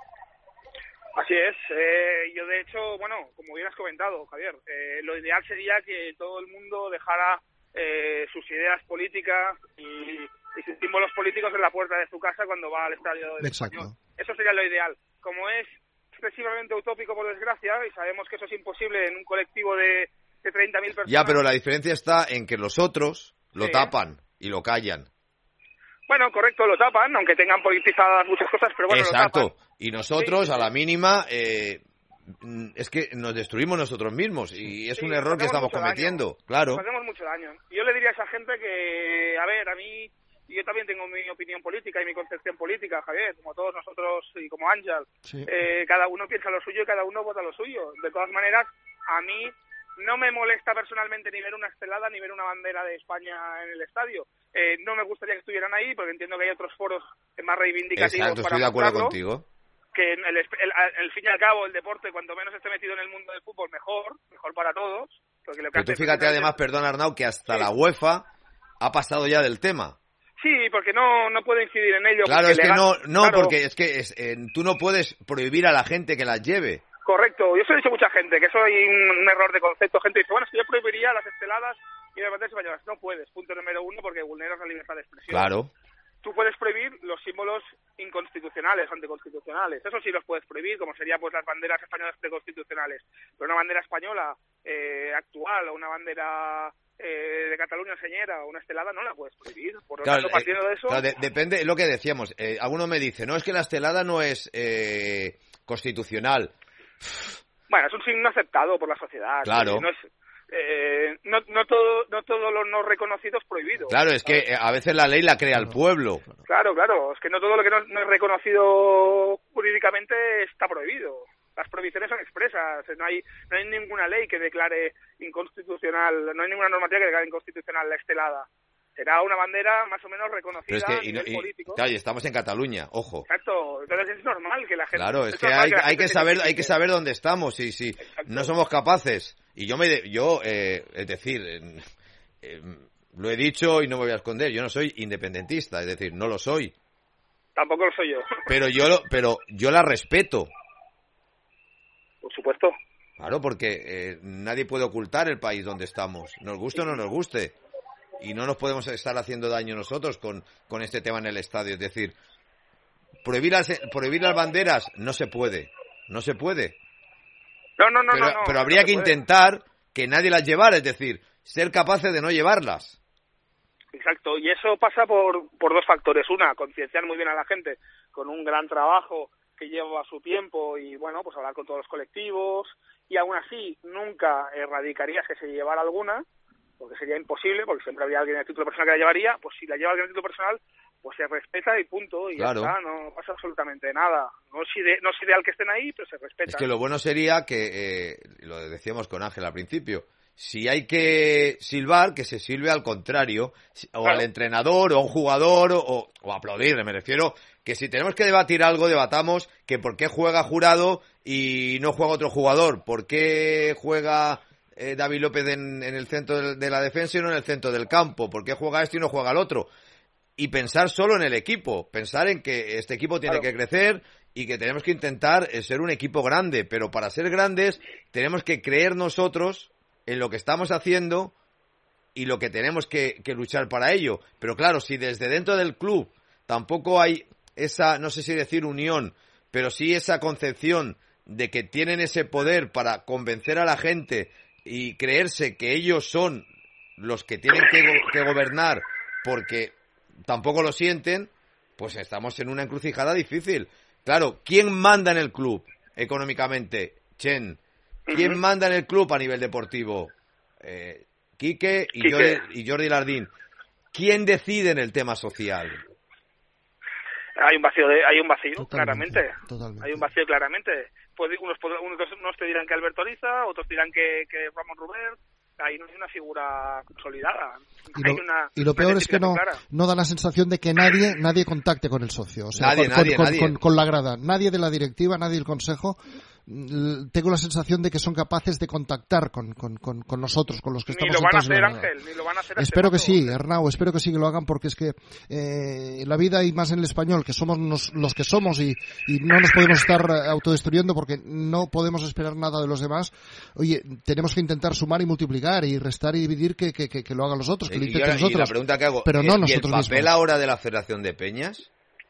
Así es. Eh, yo, de hecho, bueno, como bien has comentado, Javier, eh, lo ideal sería que todo el mundo dejara eh, sus ideas políticas y, y sus símbolos políticos en la puerta de su casa cuando va al estadio del Español. Eso sería lo ideal. Como es excesivamente utópico, por desgracia, y sabemos que eso es imposible en un colectivo de, de treinta mil personas. Ya, pero la diferencia está en que los otros lo sí. tapan y lo callan. Bueno, correcto, lo tapan, aunque tengan politizadas muchas cosas, pero bueno, exacto. Lo tapan. Y nosotros, sí, a la mínima, eh, es que nos destruimos nosotros mismos y es sí, un error que estamos cometiendo, daño. claro. Nos hacemos mucho daño. Yo le diría a esa gente que, a ver, a mí, yo también tengo mi opinión política y mi concepción política, Javier, como todos nosotros y como Ángel. Sí. Eh, cada uno piensa lo suyo y cada uno vota lo suyo. De todas maneras, a mí no me molesta personalmente ni ver una estelada ni ver una bandera de España en el estadio. Eh, no me gustaría que estuvieran ahí porque entiendo que hay otros foros más reivindicativos. Exacto, para estoy de acuerdo mostrarlo, contigo. Que el, el, el, el fin y al cabo el deporte, cuanto menos esté metido en el mundo del fútbol, mejor, mejor para todos. Porque lo que Pero tú fíjate además, perdón Arnau, que hasta sí. la UEFA ha pasado ya del tema. Sí, porque no no puede incidir en ello. Claro, es legal, que no, no claro. porque es que es, eh, tú no puedes prohibir a la gente que las lleve. Correcto, yo se lo he dicho a mucha gente, que eso hay un, un error de concepto. Gente dice, bueno, es que yo prohibiría las esteladas y las banderas españolas. No puedes, punto número uno, porque vulneras la libertad de expresión. Claro. Tú puedes prohibir los símbolos inconstitucionales, anticonstitucionales. Eso sí los puedes prohibir, como sería pues las banderas españolas preconstitucionales. Pero una bandera española eh, actual o una bandera eh, de Cataluña señera o una estelada no la puedes prohibir. Por lo claro, tanto, partiendo eh, de eso... Claro, de, depende, es lo que decíamos. Eh, alguno me dice, no, es que la estelada no es eh, constitucional. Bueno, es un signo aceptado por la sociedad. Claro. No es... Eh, no, no todo no todo lo no reconocido es prohibido. Claro, es que eh, a veces la ley la crea el pueblo. Claro, claro, es que no todo lo que no, no es reconocido jurídicamente está prohibido. Las prohibiciones son expresas, no hay no hay ninguna ley que declare inconstitucional, no hay ninguna normativa que declare inconstitucional la estelada. Será una bandera más o menos reconocida Pero es que, a y, nivel y, político. Claro, y estamos en Cataluña, ojo. Exacto, entonces es normal que la gente... Claro, es, es que normal hay que, hay que saber hay que saber dónde estamos y si Exacto. no somos capaces. Y yo me yo eh, es decir, eh, eh, lo he dicho y no me voy a esconder, yo no soy independentista, es decir, no lo soy. Tampoco lo soy yo. Pero yo lo, pero yo la respeto. Por supuesto. Claro, porque eh, nadie puede ocultar el país donde estamos, nos guste o no nos guste. Y no nos podemos estar haciendo daño nosotros con, con este tema en el estadio. Es decir, prohibir las, prohibir las banderas no se puede. No se puede. No, no, no, pero, no, no. Pero habría no que puede. intentar que nadie las llevara. Es decir, ser capaces de no llevarlas. Exacto. Y eso pasa por, por dos factores. Una, concienciar muy bien a la gente con un gran trabajo que lleva su tiempo y, bueno, pues hablar con todos los colectivos, y aún así nunca erradicarías que se llevara alguna, porque sería imposible, porque siempre habría alguien en el título personal que la llevaría. Pues si la lleva alguien en el título personal, pues se respeta y punto, y claro. ya está, no pasa absolutamente nada. No es, ide- no es ideal que estén ahí, pero se respeta. Es que lo bueno sería que, eh, lo decíamos con Ángel al principio, si hay que silbar, que se silbe al contrario, o claro. al entrenador, o a un jugador, o, o aplaudirle, me refiero, que si tenemos que debatir algo, debatamos que por qué juega Jurado y no juega otro jugador, por qué juega eh, David López en, en el centro de, de la defensa y no en el centro del campo, por qué juega este y no juega el otro, y pensar solo en el equipo, pensar en que este equipo tiene claro. que crecer y que tenemos que intentar ser un equipo grande, pero para ser grandes tenemos que creer nosotros en lo que estamos haciendo y lo que tenemos que, que luchar para ello. Pero claro, si desde dentro del club tampoco hay esa, no sé si decir unión, pero sí esa concepción de que tienen ese poder para convencer a la gente y creerse que ellos son los que tienen que, go- que gobernar porque tampoco lo sienten, pues estamos en una encrucijada difícil. Claro, ¿quién manda en el club económicamente? Chen. ¿Quién uh-huh. manda en el club a nivel deportivo? Eh, Quique y, Quique. Jordi, y Jordi Lardín. ¿Quién decide en el tema social? Hay un vacío, de, hay un vacío totalmente, claramente. Totalmente. Hay un vacío claramente. Pues unos, unos, unos te dirán que Alberto Ariza, otros dirán que, que Ramón Rubert. Ahí no hay una figura consolidada. Y lo, hay una, y lo peor es que no, no da la sensación de que nadie nadie contacte con el socio. O sea, nadie, con, nadie, con, nadie. Con, con la grada. Nadie de la directiva, nadie del consejo. Tengo la sensación de que son capaces de contactar con, con, con, con nosotros, con los que ni estamos lo van a sentados hacer, en la grada. Ángel, ni lo van a hacer. Espero que sí, Arnau, espero que sí que lo hagan, porque es que eh, en la vida y más en el español, que somos nos, los que somos y, y no nos podemos estar autodestruyendo porque no podemos esperar nada de los demás. Oye, tenemos que intentar sumar y multiplicar y restar y dividir, que, que, que, que lo hagan los otros, que lo intenten y ahora, nosotros. Y la pregunta que hago, pero no ¿y nosotros el papel mismos? ahora de la Federación de Peñas?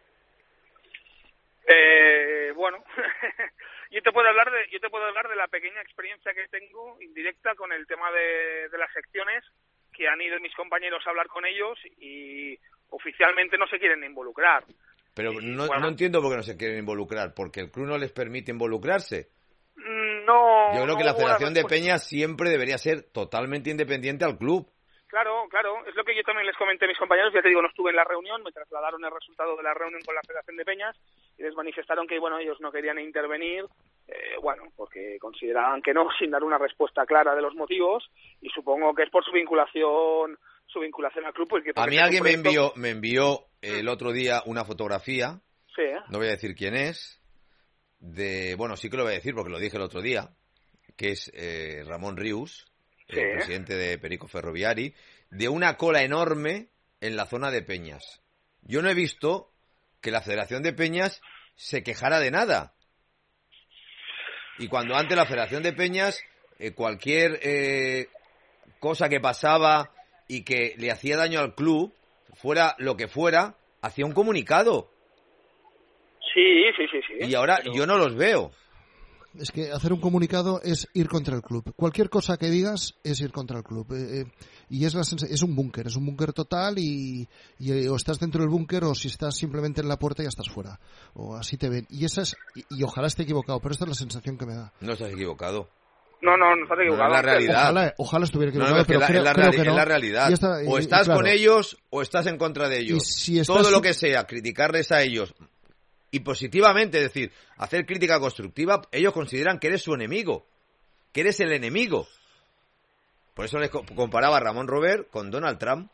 Eh, bueno, yo te puedo hablar de yo te puedo hablar de la pequeña experiencia que tengo indirecta con el tema de, de las secciones, que han ido mis compañeros a hablar con ellos y oficialmente no se quieren involucrar. Pero y, no, bueno, no entiendo por qué no se quieren involucrar, porque el club no les permite involucrarse. No. Yo creo no que la hubo Federación de respuesta. Peñas siempre debería ser totalmente independiente al club. Claro, claro, es lo que yo también les comenté a mis compañeros. Ya te digo, no estuve en la reunión, me trasladaron el resultado de la reunión con la Federación de Peñas y les manifestaron que, bueno, ellos no querían intervenir, eh, bueno, porque consideraban que no, sin dar una respuesta clara de los motivos, y supongo que es por su vinculación su vinculación al club. Porque a mí alguien proyecto... me envió me envió el otro día una fotografía, sí, ¿eh? No voy a decir quién es, de, bueno, sí que lo voy a decir porque lo dije el otro día, que es eh, Ramón Rius, sí, el presidente de Perico Ferroviari, de una cola enorme en la zona de Peñas. Yo no he visto que la Federación de Peñas se quejara de nada. Y cuando antes la Federación de Peñas, eh, cualquier eh, cosa que pasaba y que le hacía daño al club, fuera lo que fuera, hacía un comunicado. Sí, sí, sí, sí. Y ahora pero... yo no los veo. Es que hacer un comunicado es ir contra el club. Cualquier cosa que digas es ir contra el club. Eh, eh, y es, la sens- es un búnker, es un búnker total y, y eh, o estás dentro del búnker o si estás simplemente en la puerta ya estás fuera. O así te ven. Y esa es, y, y ojalá esté equivocado, pero esta es la sensación que me da. No estás equivocado. No, no, no estás equivocado. No, es la realidad. Ojalá, ojalá estuviera No, equivocado, no, es que pero la, creo, es la, creo reali- que no. es la realidad. Y esta- o y- estás y claro. con ellos o estás en contra de ellos. Y si estás Todo lo su- que sea criticarles a ellos y positivamente, es decir, hacer crítica constructiva, ellos consideran que eres su enemigo, que eres el enemigo. Por eso les co- comparaba a Ramón Robert con Donald Trump.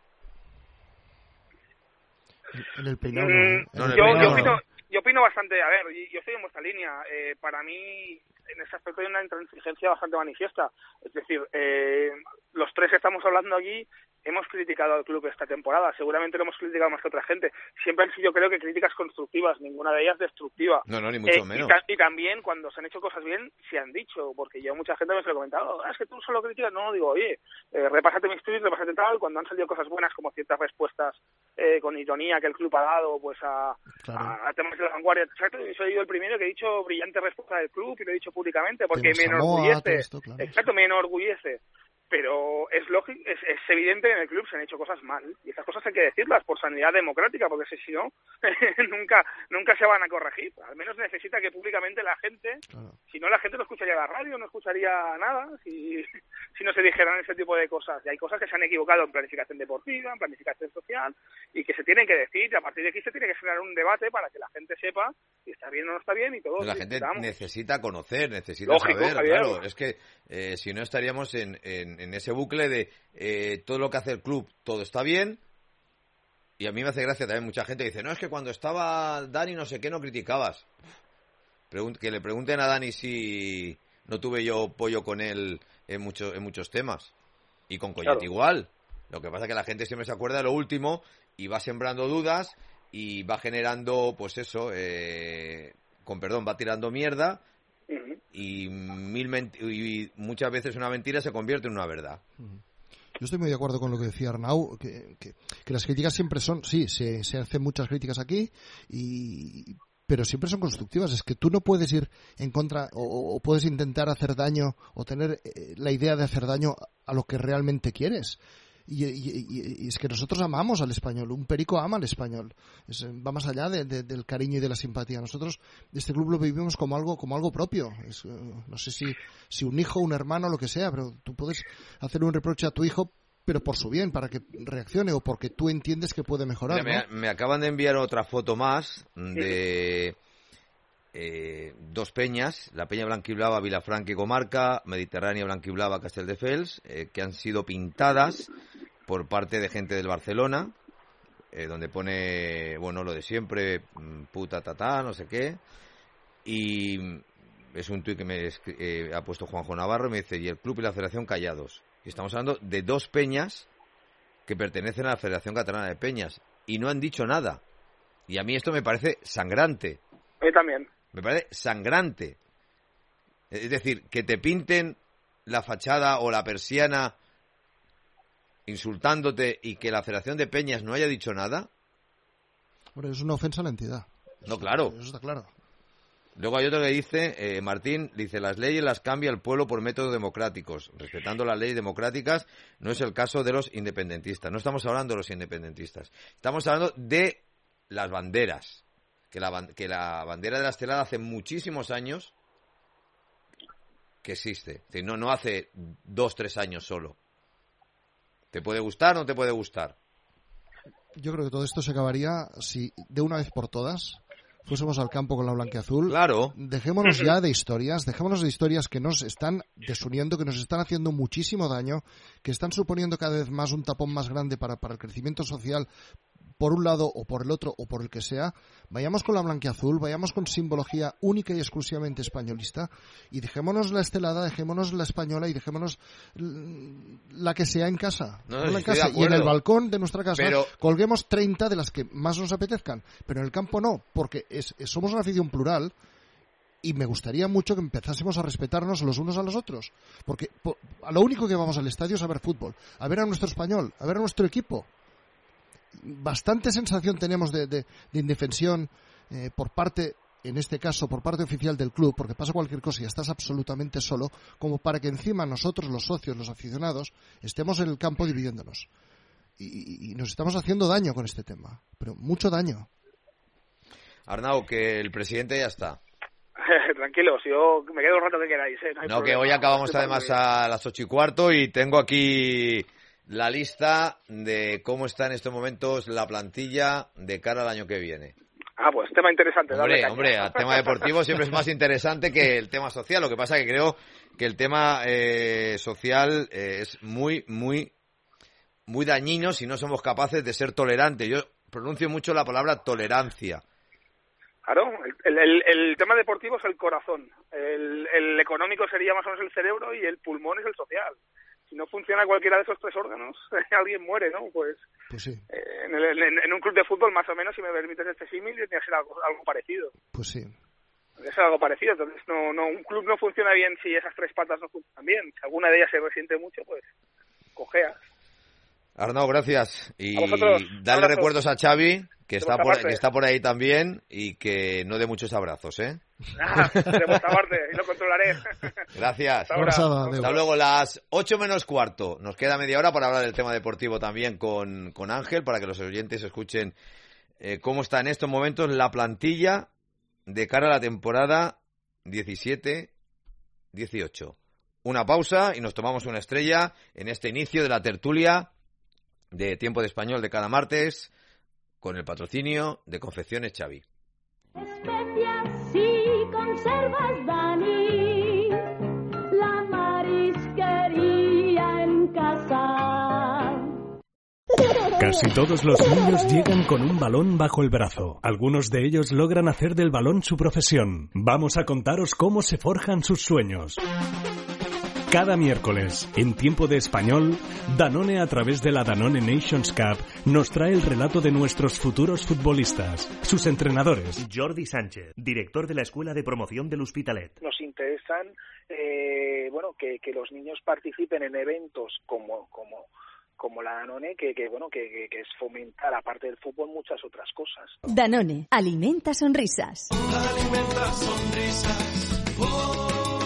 En el peinado. Mm, ¿eh? No, en el yo, peinado yo, no. opino, yo opino bastante, a ver, yo yo estoy en vuestra línea. Eh, para mí, en ese aspecto hay una intransigencia bastante manifiesta. Es decir, eh, los tres que estamos hablando aquí hemos criticado al club esta temporada. Seguramente lo hemos criticado más que otra gente. Siempre han sido, creo que, críticas constructivas, ninguna de ellas destructiva. No, no, ni mucho Eh, menos. Y, ta- y también, cuando se han hecho cosas bien, se han dicho, porque yo mucha gente me lo he comentado, ah, es que tú solo criticas. No, digo, oye, eh, repásate mis tweets, repásate tal, cuando han salido cosas buenas, como ciertas respuestas eh, con ironía que el club ha dado pues a, Claro. a, a temas de la vanguardia. Exacto, yo soy yo el primero que he dicho brillante respuesta del club y lo he dicho públicamente, porque Temas me Samoa, todo enorgullece. esto, claro. Exacto, me enorgullece. pero es lógico, es, es evidente que en el club se han hecho cosas mal, y esas cosas hay que decirlas por sanidad democrática, porque si no, nunca nunca se van a corregir. Al menos necesita que públicamente la gente, claro. Si no la gente no escucharía la radio, no escucharía nada, si, si no se dijeran ese tipo de cosas. Y hay cosas que se han equivocado en planificación deportiva, en planificación social, y que se tienen que decir, y a partir de aquí se tiene que generar un debate para que la gente sepa si está bien o no está bien, y todo. La gente estamos. necesita conocer, necesita Lógico, saber, Javier. Claro, es que eh, si no estaríamos en, en, en ese bucle de eh, todo lo que hace el club, todo está bien. Y a mí me hace gracia también mucha gente que dice, no, es que cuando estaba Dani no sé qué no criticabas. Pregun- que le pregunten a Dani si no tuve yo pollo con él en, mucho, en muchos temas. Y con Collet claro. Igual. Lo que pasa es que la gente siempre se acuerda de lo último y va sembrando dudas y va generando, pues eso, eh, con perdón, va tirando mierda. Y, mil ment- y muchas veces una mentira se convierte en una verdad. Yo estoy muy de acuerdo con lo que decía Arnau, que, que, que las críticas siempre son, sí, se, se hacen muchas críticas aquí, y pero siempre son constructivas. Es que tú no puedes ir en contra o, o puedes intentar hacer daño o tener eh, la idea de hacer daño a lo que realmente quieres. Y, y, y, y es que nosotros amamos al español, un perico ama al español, es, va más allá de, de, del cariño y de la simpatía. Nosotros este club lo vivimos como algo como algo propio. Es, uh, no sé si, si un hijo, un hermano, lo que sea, pero tú puedes hacer un reproche a tu hijo, pero por su bien, para que reaccione o porque tú entiendes que puede mejorar. Mira, ¿no? me, me acaban de enviar otra foto más de eh, dos peñas, la Peña Blanquiblava Vilafranca y Comarca, Mediterránea Blanquiblava Castelldefels, eh, que han sido pintadas por parte de gente del Barcelona, eh, donde pone, bueno, lo de siempre, puta tatá, no sé qué, y es un tuit que me eh, ha puesto Juanjo Navarro y me dice, y el club y la federación callados. Y estamos hablando de dos peñas que pertenecen a la Federación Catalana de Peñas, y no han dicho nada. Y a mí esto me parece sangrante. A mí también. Me parece sangrante. Es decir, que te pinten la fachada o la persiana insultándote y que la Federación de Peñas no haya dicho nada. Bueno, es una ofensa a la entidad. No, eso, claro. Eso está claro. Luego hay otro que dice, eh, Martín, dice, las leyes las cambia el pueblo por métodos democráticos. Respetando las leyes democráticas no es el caso de los independentistas. No estamos hablando de los independentistas. Estamos hablando de las banderas. Que la, que la bandera de la estelada hace muchísimos años que existe. Es decir, no, no hace dos, tres años solo. ¿Te puede gustar o no te puede gustar? Yo creo que todo esto se acabaría si de una vez por todas fuésemos al campo con la blanquiazul. Claro. Dejémonos ya de historias, dejémonos de historias que nos están desuniendo, que nos están haciendo muchísimo daño, que están suponiendo cada vez más un tapón más grande para, para el crecimiento social, por un lado o por el otro o por el que sea. Vayamos con la blanquiazul, vayamos con simbología única y exclusivamente españolista, y dejémonos la estelada, dejémonos la española y dejémonos la que sea en casa. No, en casa. Y en el balcón de nuestra casa pero... colguemos treinta de las que más nos apetezcan, pero en el campo no, porque es, es, somos una afición plural. Y me gustaría mucho que empezásemos a respetarnos los unos a los otros, porque po, a lo único que vamos al estadio es a ver fútbol, a ver a nuestro español, a ver a nuestro equipo. Bastante sensación tenemos de, de, de indefensión eh, por parte, en este caso, por parte oficial del club, porque pasa cualquier cosa y estás absolutamente solo, como para que encima nosotros, los socios, los aficionados, estemos en el campo dividiéndonos. Y, y nos estamos haciendo daño con este tema, pero mucho daño. Arnau, que el presidente ya está. Tranquilos, yo me quedo un rato que queráis. ¿eh? No, no que hoy acabamos además a las ocho y cuarto y tengo aquí la lista de cómo está en estos momentos la plantilla de cara al año que viene. Ah, pues tema interesante. Hombre, hombre, el tema deportivo siempre es más interesante que el tema social. Lo que pasa es que creo que el tema eh, social eh, es muy, muy, muy dañino si no somos capaces de ser tolerantes. Yo pronuncio mucho la palabra tolerancia. Claro, el, el, el tema deportivo es el corazón. El, el económico sería más o menos el cerebro y el pulmón es el social. Si no funciona cualquiera de esos tres órganos, alguien muere, ¿no? Pues, pues sí. Eh, en, el, en, en un club de fútbol, más o menos, si me permites este símil, tiene que ser algo, algo parecido. Pues sí. Tiene que ser algo parecido. Entonces, no, no, un club no funciona bien si esas tres patas no funcionan bien. Si alguna de ellas se resiente mucho, pues cojeas. Arnau, gracias. Y vosotros, dale abrazos. recuerdos a Xavi, que está, por, parte. que está por ahí también, y que no dé muchos abrazos, ¿eh? Ah, de vuestra parte, y lo controlaré. Gracias. Hasta ahora. Pasada, Hasta adeu. luego, las ocho menos cuarto. Nos queda media hora para hablar del tema deportivo también con, con Ángel, para que los oyentes escuchen eh, cómo está en estos momentos la plantilla de cara a la temporada diecisiete dieciocho. Una pausa y nos tomamos una estrella en este inicio de la tertulia de Tiempo de Español de cada martes con el patrocinio de Confecciones Xavi. Especias y conservas, Dani, la marisquería en casa. Casi todos los niños llegan con un balón bajo el brazo. Algunos de ellos logran hacer del balón su profesión. Vamos a contaros cómo se forjan sus sueños. Cada miércoles, en Tiempo de Español, Danone, a través de la Danone Nations Cup, nos trae el relato de nuestros futuros futbolistas, sus entrenadores. Jordi Sánchez, director de la Escuela de Promoción del Hospitalet. Nos interesan eh, bueno, que, que los niños participen en eventos como como como la Danone, que, que bueno que, que es fomentar, aparte del fútbol, muchas otras cosas. Danone, alimenta sonrisas. Alimenta sonrisas. Oh.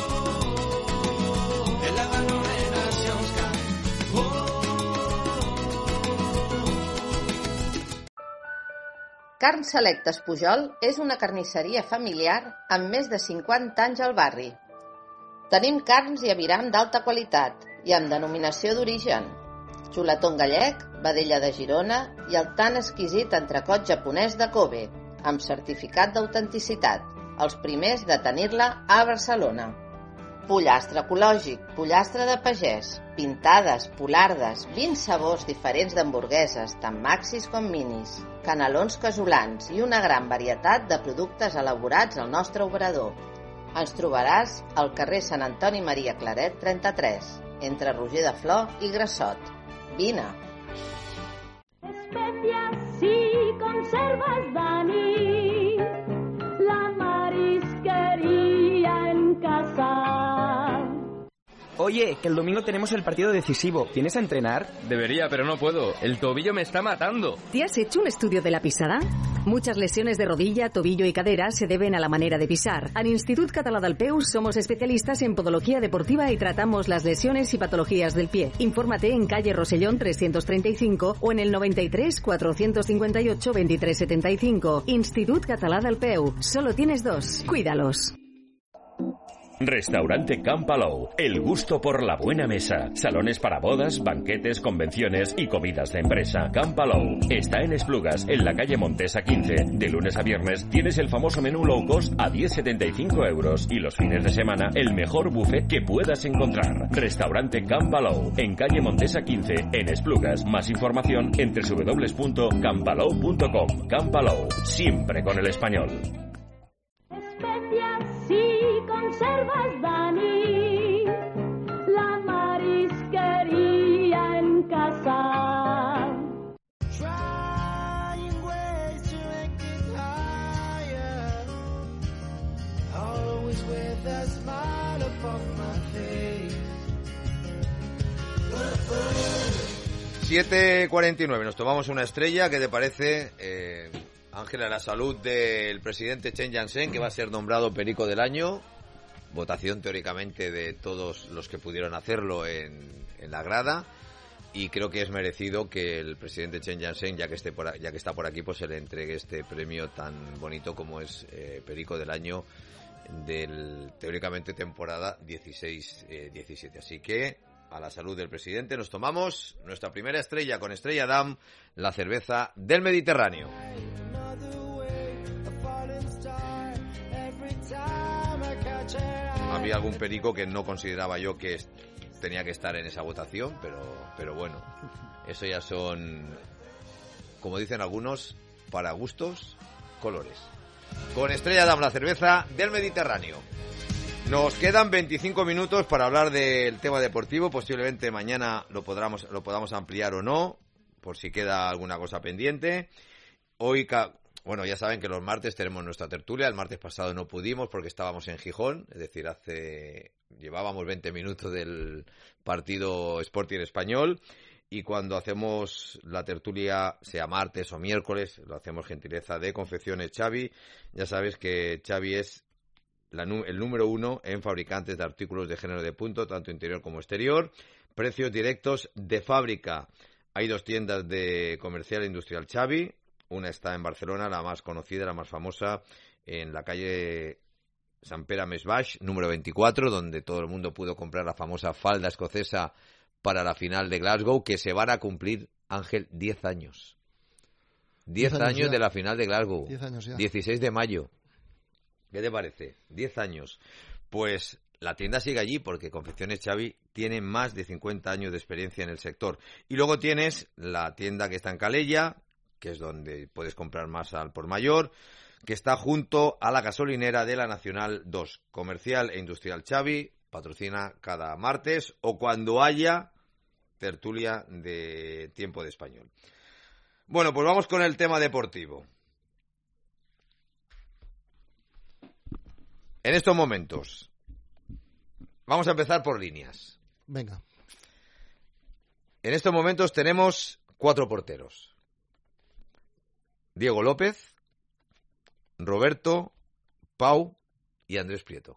Carn Selectes Pujol és una carnisseria familiar amb més de cinquanta anys al barri. Tenim carns i aviram d'alta qualitat i amb denominació d'origen. Xuletón gallec, vedella de Girona i el tan exquisit entrecot japonès de Kobe, amb certificat d'autenticitat, els primers de tenir-la a Barcelona. Pollastre ecològic, pollastre de pagès, pintades, polardes, vint sabors diferents d'hamburgueses, tant maxis com minis, canelons casolans i una gran varietat de productes elaborats al nostre obrador. Ens trobaràs al carrer Sant Antoni Maria Claret trenta-tres, entre Roger de Flor i Grassot. Vine! Especias y conservas, Dani, la marisquería en casa. Oye, que el domingo tenemos el partido decisivo. ¿Vienes a entrenar? Debería, pero no puedo. El tobillo me está matando. ¿Te has hecho un estudio de la pisada? Muchas lesiones de rodilla, tobillo y cadera se deben a la manera de pisar. En Institut Català del Peu somos especialistas en podología deportiva y tratamos las lesiones y patologías del pie. Infórmate en calle Rosellón trescientos treinta y cinco o en el noventa y tres, cuatrocientos cincuenta y ocho, veintitrés setenta y cinco. Institut Català del Peu. Solo tienes dos. Cuídalos. Restaurante Can Palou, el gusto por la buena mesa. Salones para bodas, banquetes, convenciones y comidas de empresa. Can Palou está en Esplugas, en la calle Montesa quince. De lunes a viernes tienes el famoso menú low cost a diez setenta y cinco euros y los fines de semana el mejor buffet que puedas encontrar. Restaurante Can Palou, en calle Montesa quince, en Esplugas. Más información en doble u doble u doble u punto can palou punto com. Can Palou, siempre con el español. Especias y conservas, Dani, la marisquería en casa. Trying ways to make it higher, always with a smile upon my face. siete cuarenta y nueve, nos tomamos una estrella. ¿Qué te parece, eh, Ángela, la salud del presidente Chen Jiansheng, que va a ser nombrado Perico del Año? Votación teóricamente de todos los que pudieron hacerlo en, en la grada, y creo que es merecido que el presidente Chen Jiansheng, ya que esté por, ya que está por aquí, pues se le entregue este premio tan bonito como es eh, Perico del Año del teóricamente temporada dieciséis diecisiete. Así que a la salud del presidente nos tomamos nuestra primera estrella con Estrella Damm, la cerveza del Mediterráneo. Había algún perico que no consideraba yo que tenía que estar en esa votación, pero, pero bueno, eso ya son, como dicen algunos, para gustos, colores. Con Estrella Damm, la cerveza del Mediterráneo. Nos quedan veinticinco minutos para hablar del tema deportivo. Posiblemente mañana lo podamos, lo podamos ampliar o no, por si queda alguna cosa pendiente. Hoy, bueno, ya saben que los martes tenemos nuestra tertulia. El martes pasado no pudimos porque estábamos en Gijón, es decir, hace llevábamos veinte minutos del partido Sporting Español. y cuando hacemos la tertulia, sea martes o miércoles, lo hacemos gentileza de Confecciones Xavi. Ya sabes que Xavi es la, el número uno en fabricantes de artículos de género de punto, tanto interior como exterior. Precios directos de fábrica. Hay dos tiendas de comercial e industrial Xavi. Una está en Barcelona, la más conocida, la más famosa, en la calle Sant Pere Més Baix, número veinticuatro, donde todo el mundo pudo comprar la famosa falda escocesa para la final de Glasgow, que se van a cumplir, Ángel, diez años. diez años de la final de Glasgow. diez años ya. dieciséis de mayo. ¿Qué te parece? diez años. Pues la tienda sigue allí porque Confecciones Xavi tiene más de cincuenta años de experiencia en el sector. Y luego tienes la tienda que está en Calella, que es donde puedes comprar más al por mayor, que está junto a la gasolinera de la Nacional dos. Comercial e Industrial Xavi patrocina cada martes o cuando haya tertulia de Tiempo de Español. Bueno, pues vamos con el tema deportivo. En estos momentos, vamos a empezar por líneas. Venga. En estos momentos tenemos cuatro porteros. Diego López, Roberto, Pau y Andrés Prieto.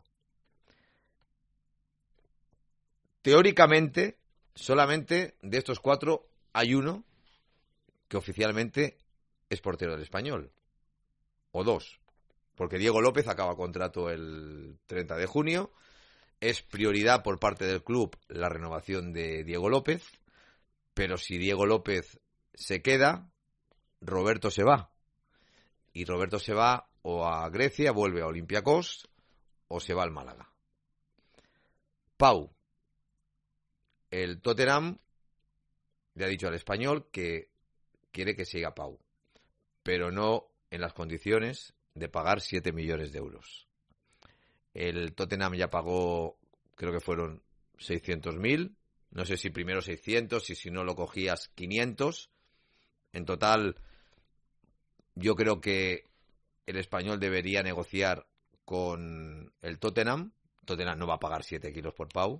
Teóricamente, solamente de estos cuatro hay uno que oficialmente es portero del Español. O dos. Porque Diego López acaba contrato el treinta de junio. Es prioridad por parte del club la renovación de Diego López. Pero si Diego López se queda, Roberto se va. Y Roberto se va o a Grecia, vuelve a Olympiacos, o se va al Málaga. Pau. El Tottenham le ha dicho al Español que quiere que siga Pau. Pero no en las condiciones de pagar siete millones de euros. El Tottenham ya pagó, creo que fueron seiscientos mil. No sé si primero seiscientos y si no lo cogías quinientos. En total, yo creo que el Español debería negociar con el Tottenham. Tottenham no va a pagar siete kilos por Pau.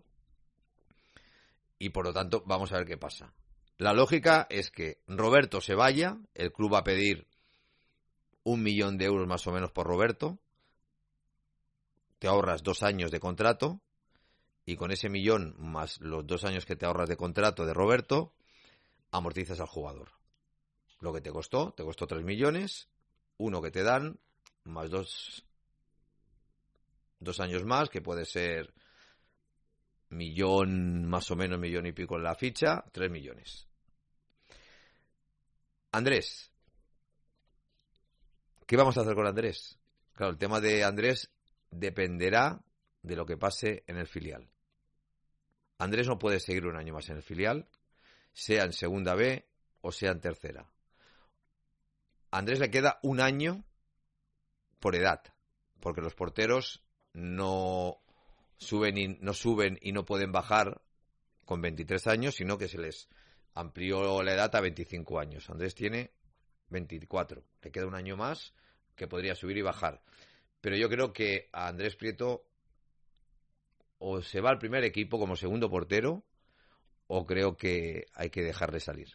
Y por lo tanto, vamos a ver qué pasa. La lógica es que Roberto se vaya. El club va a pedir un millón de euros más o menos por Roberto. Te ahorras dos años de contrato. Y con ese millón más los dos años que te ahorras de contrato de Roberto, amortizas al jugador. Lo que te costó, te costó tres millones. Uno que te dan, más dos, dos años más, que puede ser millón, más o menos millón y pico en la ficha, tres millones. Andrés. ¿Qué vamos a hacer con Andrés? Claro, el tema de Andrés dependerá de lo que pase en el filial. Andrés no puede seguir un año más en el filial, sea en segunda B o sea en tercera. A Andrés le queda un año por edad, porque los porteros no suben y no suben y no pueden bajar con veintitrés años, sino que se les amplió la edad a veinticinco años. Andrés tiene veinticuatro, le queda un año más que podría subir y bajar. Pero yo creo que a Andrés Prieto o se va al primer equipo como segundo portero o creo que hay que dejarle salir.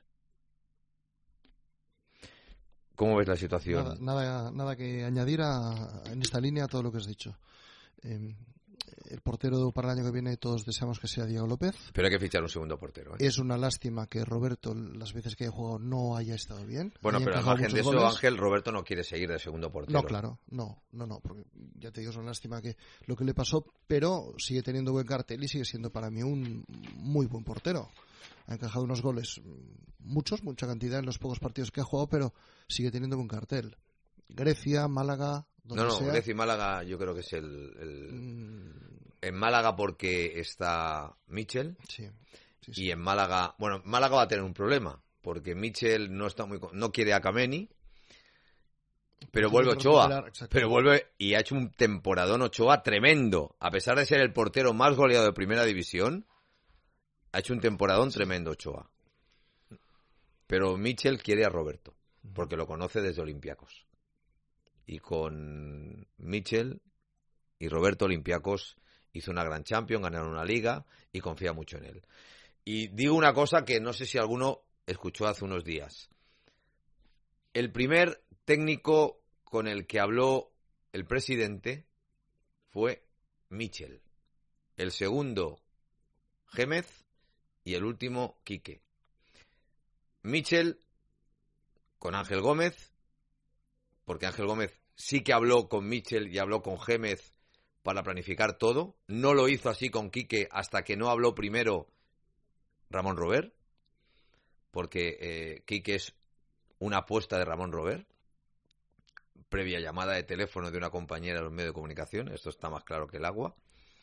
¿Cómo ves la situación? Nada, nada, nada que añadir a, en esta línea a todo lo que has dicho. Eh, el portero para el año que viene todos deseamos que sea Diego López. Pero hay que fichar un segundo portero, ¿eh? Es una lástima que Roberto, las veces que haya jugado, no haya estado bien. Bueno, pero al margen de eso, goles. Ángel, Roberto no quiere seguir de segundo portero. No, claro, no, no, no, porque ya te digo, es una lástima que lo que le pasó, pero sigue teniendo buen cartel y sigue siendo para mí un muy buen portero. Ha encajado unos goles, muchos, mucha cantidad en los pocos partidos que ha jugado, pero sigue teniendo buen cartel. Grecia, Málaga, donde No, no, sea. Grecia y Málaga yo creo que es el... el... Mm. En Málaga porque está Mitchell. Sí, sí, sí. Y en Málaga... Bueno, Málaga va a tener un problema, porque Mitchell no está muy no quiere a Kameni, pero Tiene vuelve que Ochoa. recuperar, Pero vuelve y ha hecho un temporadón Ochoa tremendo. A pesar de ser el portero más goleado de Primera División, ha hecho un temporadón tremendo Ochoa. Pero Mitchell quiere a Roberto, porque lo conoce desde Olympiacos. Y con Mitchell y Roberto, Olympiacos hizo una gran Champions, ganaron una liga y confía mucho en él. Y digo una cosa que no sé si alguno escuchó hace unos días. El primer técnico con el que habló el presidente fue Michel. El segundo, Gémez, y el último, Quique. Michel con Ángel Gómez, porque Ángel Gómez sí que habló con Michel y habló con Gémez para planificar todo. No lo hizo así con Quique hasta que no habló primero Ramón Robert, porque eh, Quique es una apuesta de Ramón Robert, previa llamada de teléfono de una compañera de los medios de comunicación. Esto está más claro que el agua.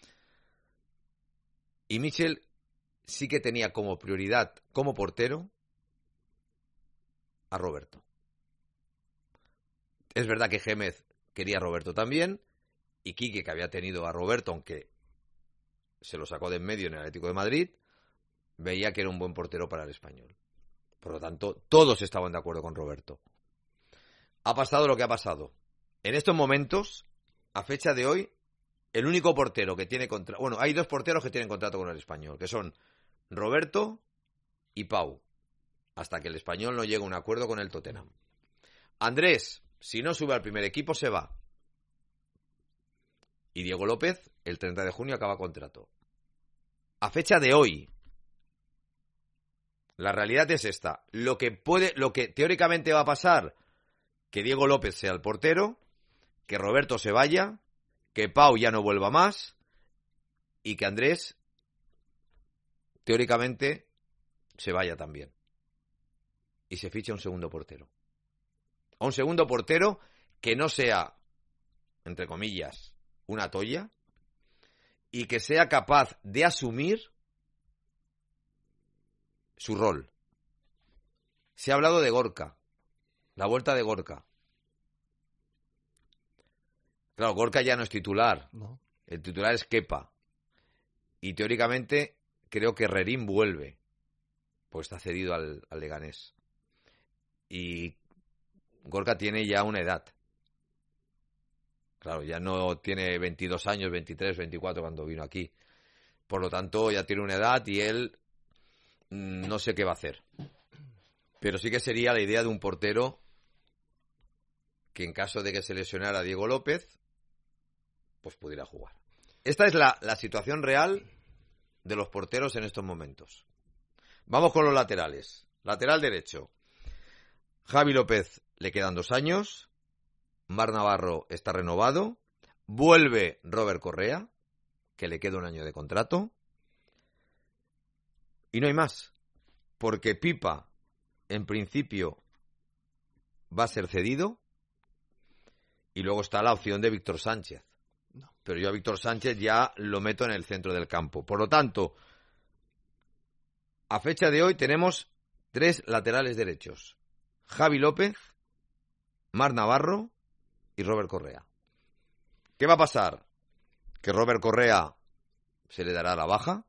Y Michel sí que tenía como prioridad, como portero, a Roberto. Es verdad que Gémez quería a Roberto también, y Quique, que había tenido a Roberto, aunque se lo sacó de en medio en el Atlético de Madrid, veía que era un buen portero para el Español. Por lo tanto, todos estaban de acuerdo con Roberto. Ha pasado lo que ha pasado. En estos momentos, a fecha de hoy, el único portero que tiene contrato... Bueno, hay dos porteros que tienen contrato con el Español, que son Roberto y Pau, hasta que el Español no llegue a un acuerdo con el Tottenham. Andrés, si no sube al primer equipo, se va. Y Diego López, el treinta de junio, acaba contrato. A fecha de hoy, la realidad es esta. Lo que puede, lo que teóricamente va a pasar, que Diego López sea el portero, que Roberto se vaya, que Pau ya no vuelva más y que Andrés, teóricamente, se vaya también. Y se ficha un segundo portero. A un segundo portero que no sea, entre comillas, una tolla, y que sea capaz de asumir su rol. Se ha hablado de Gorka, la vuelta de Gorka. Claro, Gorka ya no es titular. No. El titular es Kepa. Y teóricamente creo que Rerín vuelve, pues está cedido al, al Leganés. Y Gorka tiene ya una edad. Claro, ya no tiene veintidós años, veintitrés, veinticuatro cuando vino aquí. Por lo tanto, ya tiene una edad y él mmm, no sé qué va a hacer. Pero sí que sería la idea de un portero que en caso de que se lesionara a Diego López, pues pudiera jugar. Esta es la, la situación real de los porteros en estos momentos. Vamos con los laterales. Lateral derecho. Javi López le quedan dos años. Marc Navarro está renovado. Vuelve Robert Correa, que le queda un año de contrato. Y no hay más. Porque Pipa, en principio, va a ser cedido. Y luego está la opción de Víctor Sánchez. No. Pero yo a Víctor Sánchez ya lo meto en el centro del campo. Por lo tanto, a fecha de hoy tenemos tres laterales derechos. Javi López, Marc Navarro y Robert Correa. ¿Qué va a pasar? Que Robert Correa se le dará la baja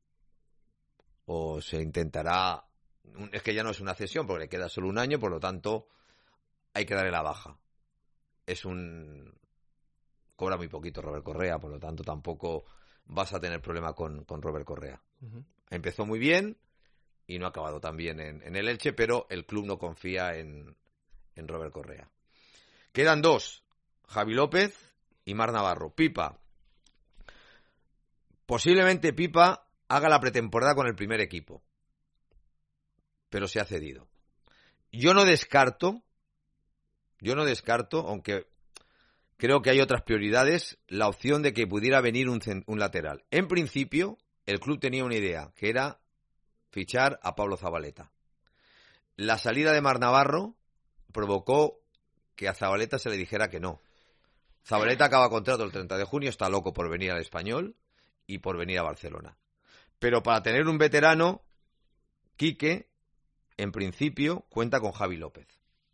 o se intentará... Es que ya no es una cesión porque le queda solo un año, por lo tanto hay que darle la baja. Es un... Cobra muy poquito Robert Correa, por lo tanto tampoco vas a tener problema con, con Robert Correa. Uh-huh. Empezó muy bien y no ha acabado tan bien en, en el Elche, pero el club no confía en, en Robert Correa. Quedan dos, Javi López y Marc Navarro. Pipa. Posiblemente Pipa haga la pretemporada con el primer equipo, pero se ha cedido. Yo no descarto, yo no descarto, aunque creo que hay otras prioridades, la opción de que pudiera venir un, un lateral. En principio, el club tenía una idea, que era fichar a Pablo Zabaleta. La salida de Marc Navarro provocó que a Zabaleta se le dijera que no. Zabaleta acaba contrato el treinta de junio, está loco por venir al Español y por venir a Barcelona. Pero para tener un veterano, Quique, en principio, cuenta con Javi López.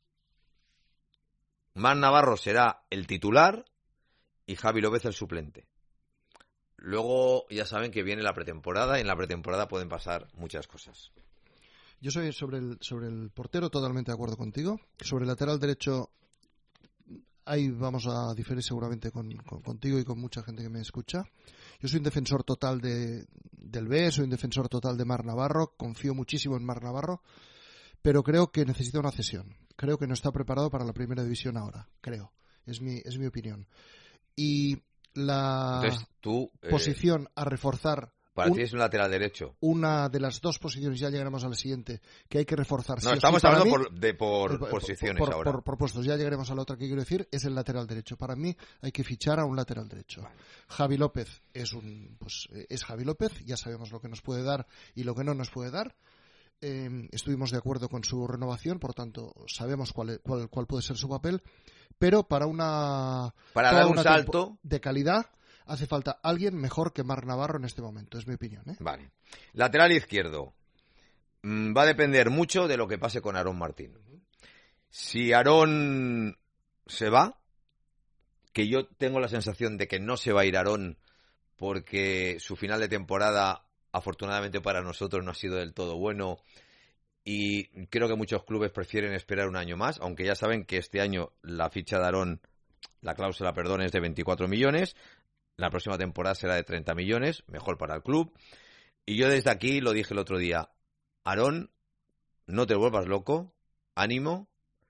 Marc Navarro será el titular y Javi López el suplente. Luego ya saben que viene la pretemporada y en la pretemporada pueden pasar muchas cosas. Yo soy sobre el, sobre el portero totalmente de acuerdo contigo. Sobre el lateral derecho, ahí vamos a diferir seguramente con, con, contigo y con mucha gente que me escucha. Yo soy un defensor total de, del B, soy un defensor total de Marc Navarro, confío muchísimo en Marc Navarro, pero creo que necesita una cesión. Creo que no está preparado para la primera división ahora, creo. Es mi, es mi opinión. Y la Entonces, tú, eh, posición a reforzar... Para un, ti es un lateral derecho. Una de las dos posiciones, ya llegaremos a la siguiente, que hay que reforzar. No, sí estamos sí, hablando mí, por, de por eh, posiciones por, ahora. Por, por puestos, ya llegaremos a la otra que quiero decir, es el lateral derecho. Para mí hay que fichar a un lateral derecho. Vale. Javi López es un pues es Javi López, ya sabemos lo que nos puede dar y lo que no nos puede dar. Eh, estuvimos de acuerdo con su renovación, por tanto sabemos cuál, cuál, cuál puede ser su papel, pero para una para dar un salto de calidad hace falta alguien mejor que Marc Navarro en este momento, es mi opinión, ¿eh? Vale. Lateral izquierdo. Mm, va a depender mucho de lo que pase con Aarón Martín. Si Aarón se va, que yo tengo la sensación de que no se va a ir Aarón porque su final de temporada, afortunadamente para nosotros, no ha sido del todo bueno y creo que muchos clubes prefieren esperar un año más, aunque ya saben que este año la ficha de Aarón, la cláusula, perdón, es de veinticuatro millones. La próxima temporada será de treinta millones, mejor para el club. Y yo desde aquí lo dije el otro día. Aarón, no te vuelvas loco, ánimo,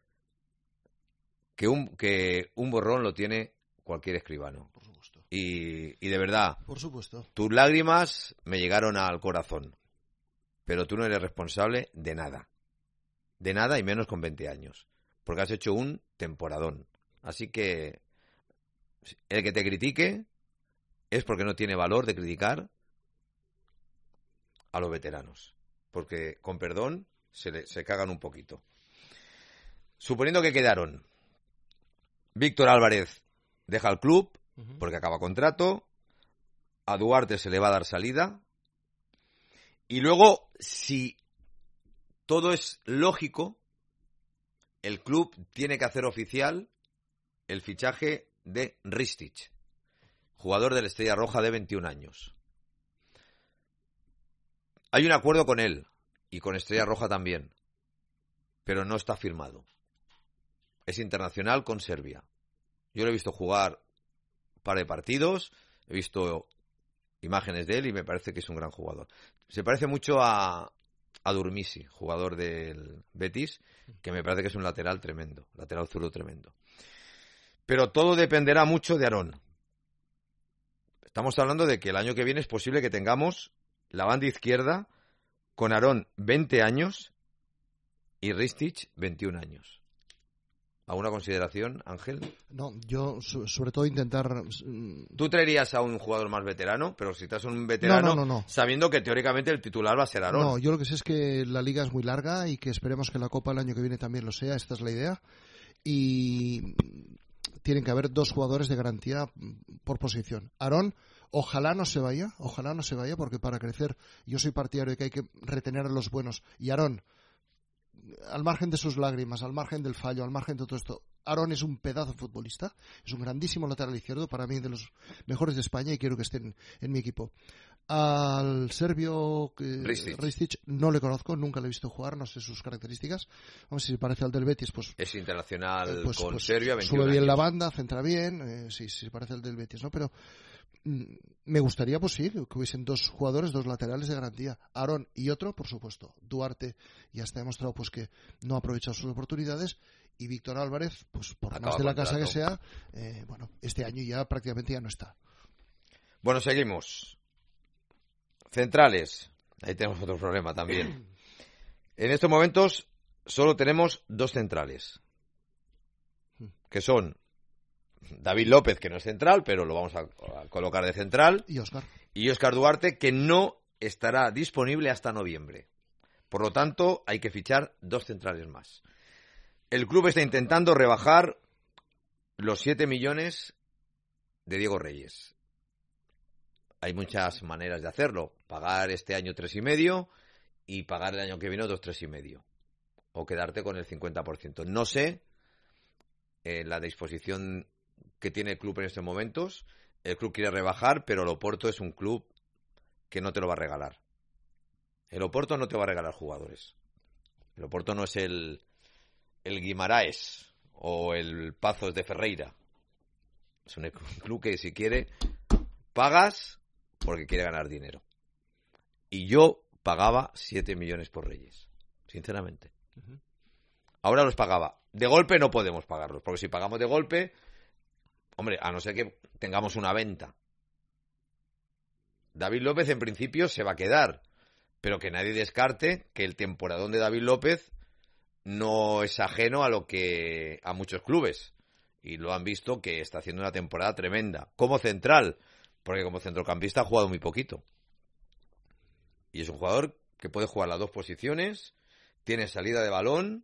que un, que un borrón lo tiene cualquier escribano. Por supuesto. Y, y de verdad, por supuesto, tus lágrimas me llegaron al corazón. Pero tú no eres responsable de nada. De nada y menos con veinte años. Porque has hecho un temporadón. Así que el que te critique es porque no tiene valor de criticar a los veteranos. Porque, con perdón, se, le, se cagan un poquito. Suponiendo que quedaron, Víctor Álvarez deja el club uh-huh. porque acaba contrato, a Duarte se le va a dar salida, y luego, si todo es lógico, el club tiene que hacer oficial el fichaje de Ristic, jugador del Estrella Roja de veintiún años. Hay un acuerdo con él y con Estrella Roja también, pero no está firmado. Es internacional con Serbia. Yo lo he visto jugar un par de partidos, he visto imágenes de él y me parece que es un gran jugador. Se parece mucho a, a Durmisi, jugador del Betis, que me parece que es un lateral tremendo, lateral zurdo tremendo. Pero todo dependerá mucho de Aarón. Estamos hablando de que el año que viene es posible que tengamos la banda izquierda con Aarón veinte años y Ristic veintiún años. ¿Alguna consideración, Ángel? No, yo so- sobre todo intentar... Tú traerías a un jugador más veterano, pero si estás un veterano, no, no, no, no. sabiendo que teóricamente el titular va a ser Aarón. No, yo lo que sé es que la liga es muy larga y que esperemos que la Copa el año que viene también lo sea, esta es la idea. Y tienen que haber dos jugadores de garantía por posición. Aarón, ojalá no se vaya, ojalá no se vaya, porque para crecer yo soy partidario de que hay que retener a los buenos. Y Aarón, al margen de sus lágrimas, al margen del fallo, al margen de todo esto, Aarón es un pedazo de futbolista, es un grandísimo lateral izquierdo, para mí de los mejores de España y quiero que estén en mi equipo. Al serbio eh, Ristic. Ristic no le conozco, nunca le he visto jugar, no sé sus características. Vamos, si se parece al del Betis, pues... Es internacional eh, pues, con pues, Serbia, veintiún sube bien años. la banda, centra bien, eh, sí, sí, se parece al del Betis, ¿no? Pero mm, me gustaría, pues sí, que hubiesen dos jugadores, dos laterales de garantía. Aarón y otro, por supuesto. Duarte ya está demostrado pues que no ha aprovechado sus oportunidades. Y Víctor Álvarez, pues por Acaba más de la contrato. casa que sea, eh, bueno, este año ya prácticamente ya no está. Bueno, seguimos. Centrales. Ahí tenemos otro problema también. En estos momentos solo tenemos dos centrales. Que son David López, que no es central, pero lo vamos a, a colocar de central. Y Óscar. Y Óscar Duarte, que no estará disponible hasta noviembre. Por lo tanto, hay que fichar dos centrales más. El club está intentando rebajar los siete millones de Diego Reyes. Hay muchas maneras de hacerlo. Pagar este año tres y medio y pagar el año que viene otros tres y medio. O quedarte con el cincuenta por ciento. No sé eh, la disposición que tiene el club en estos momentos. El club quiere rebajar, pero el Oporto es un club que no te lo va a regalar. El Oporto no te va a regalar jugadores. El Oporto no es el, el Guimaraes o el Pazos de Ferreira. Es un club que si quiere pagas porque quiere ganar dinero. Y yo pagaba siete millones por Reyes, sinceramente. Uh-huh. Ahora los pagaba. De golpe no podemos pagarlos, porque si pagamos de golpe, hombre, a no ser que tengamos una venta. David López en principio se va a quedar, pero que nadie descarte que el temporadón de David López no es ajeno a lo que a muchos clubes, y lo han visto que está haciendo una temporada tremenda como central, porque como centrocampista ha jugado muy poquito, y es un jugador que puede jugar las dos posiciones, tiene salida de balón,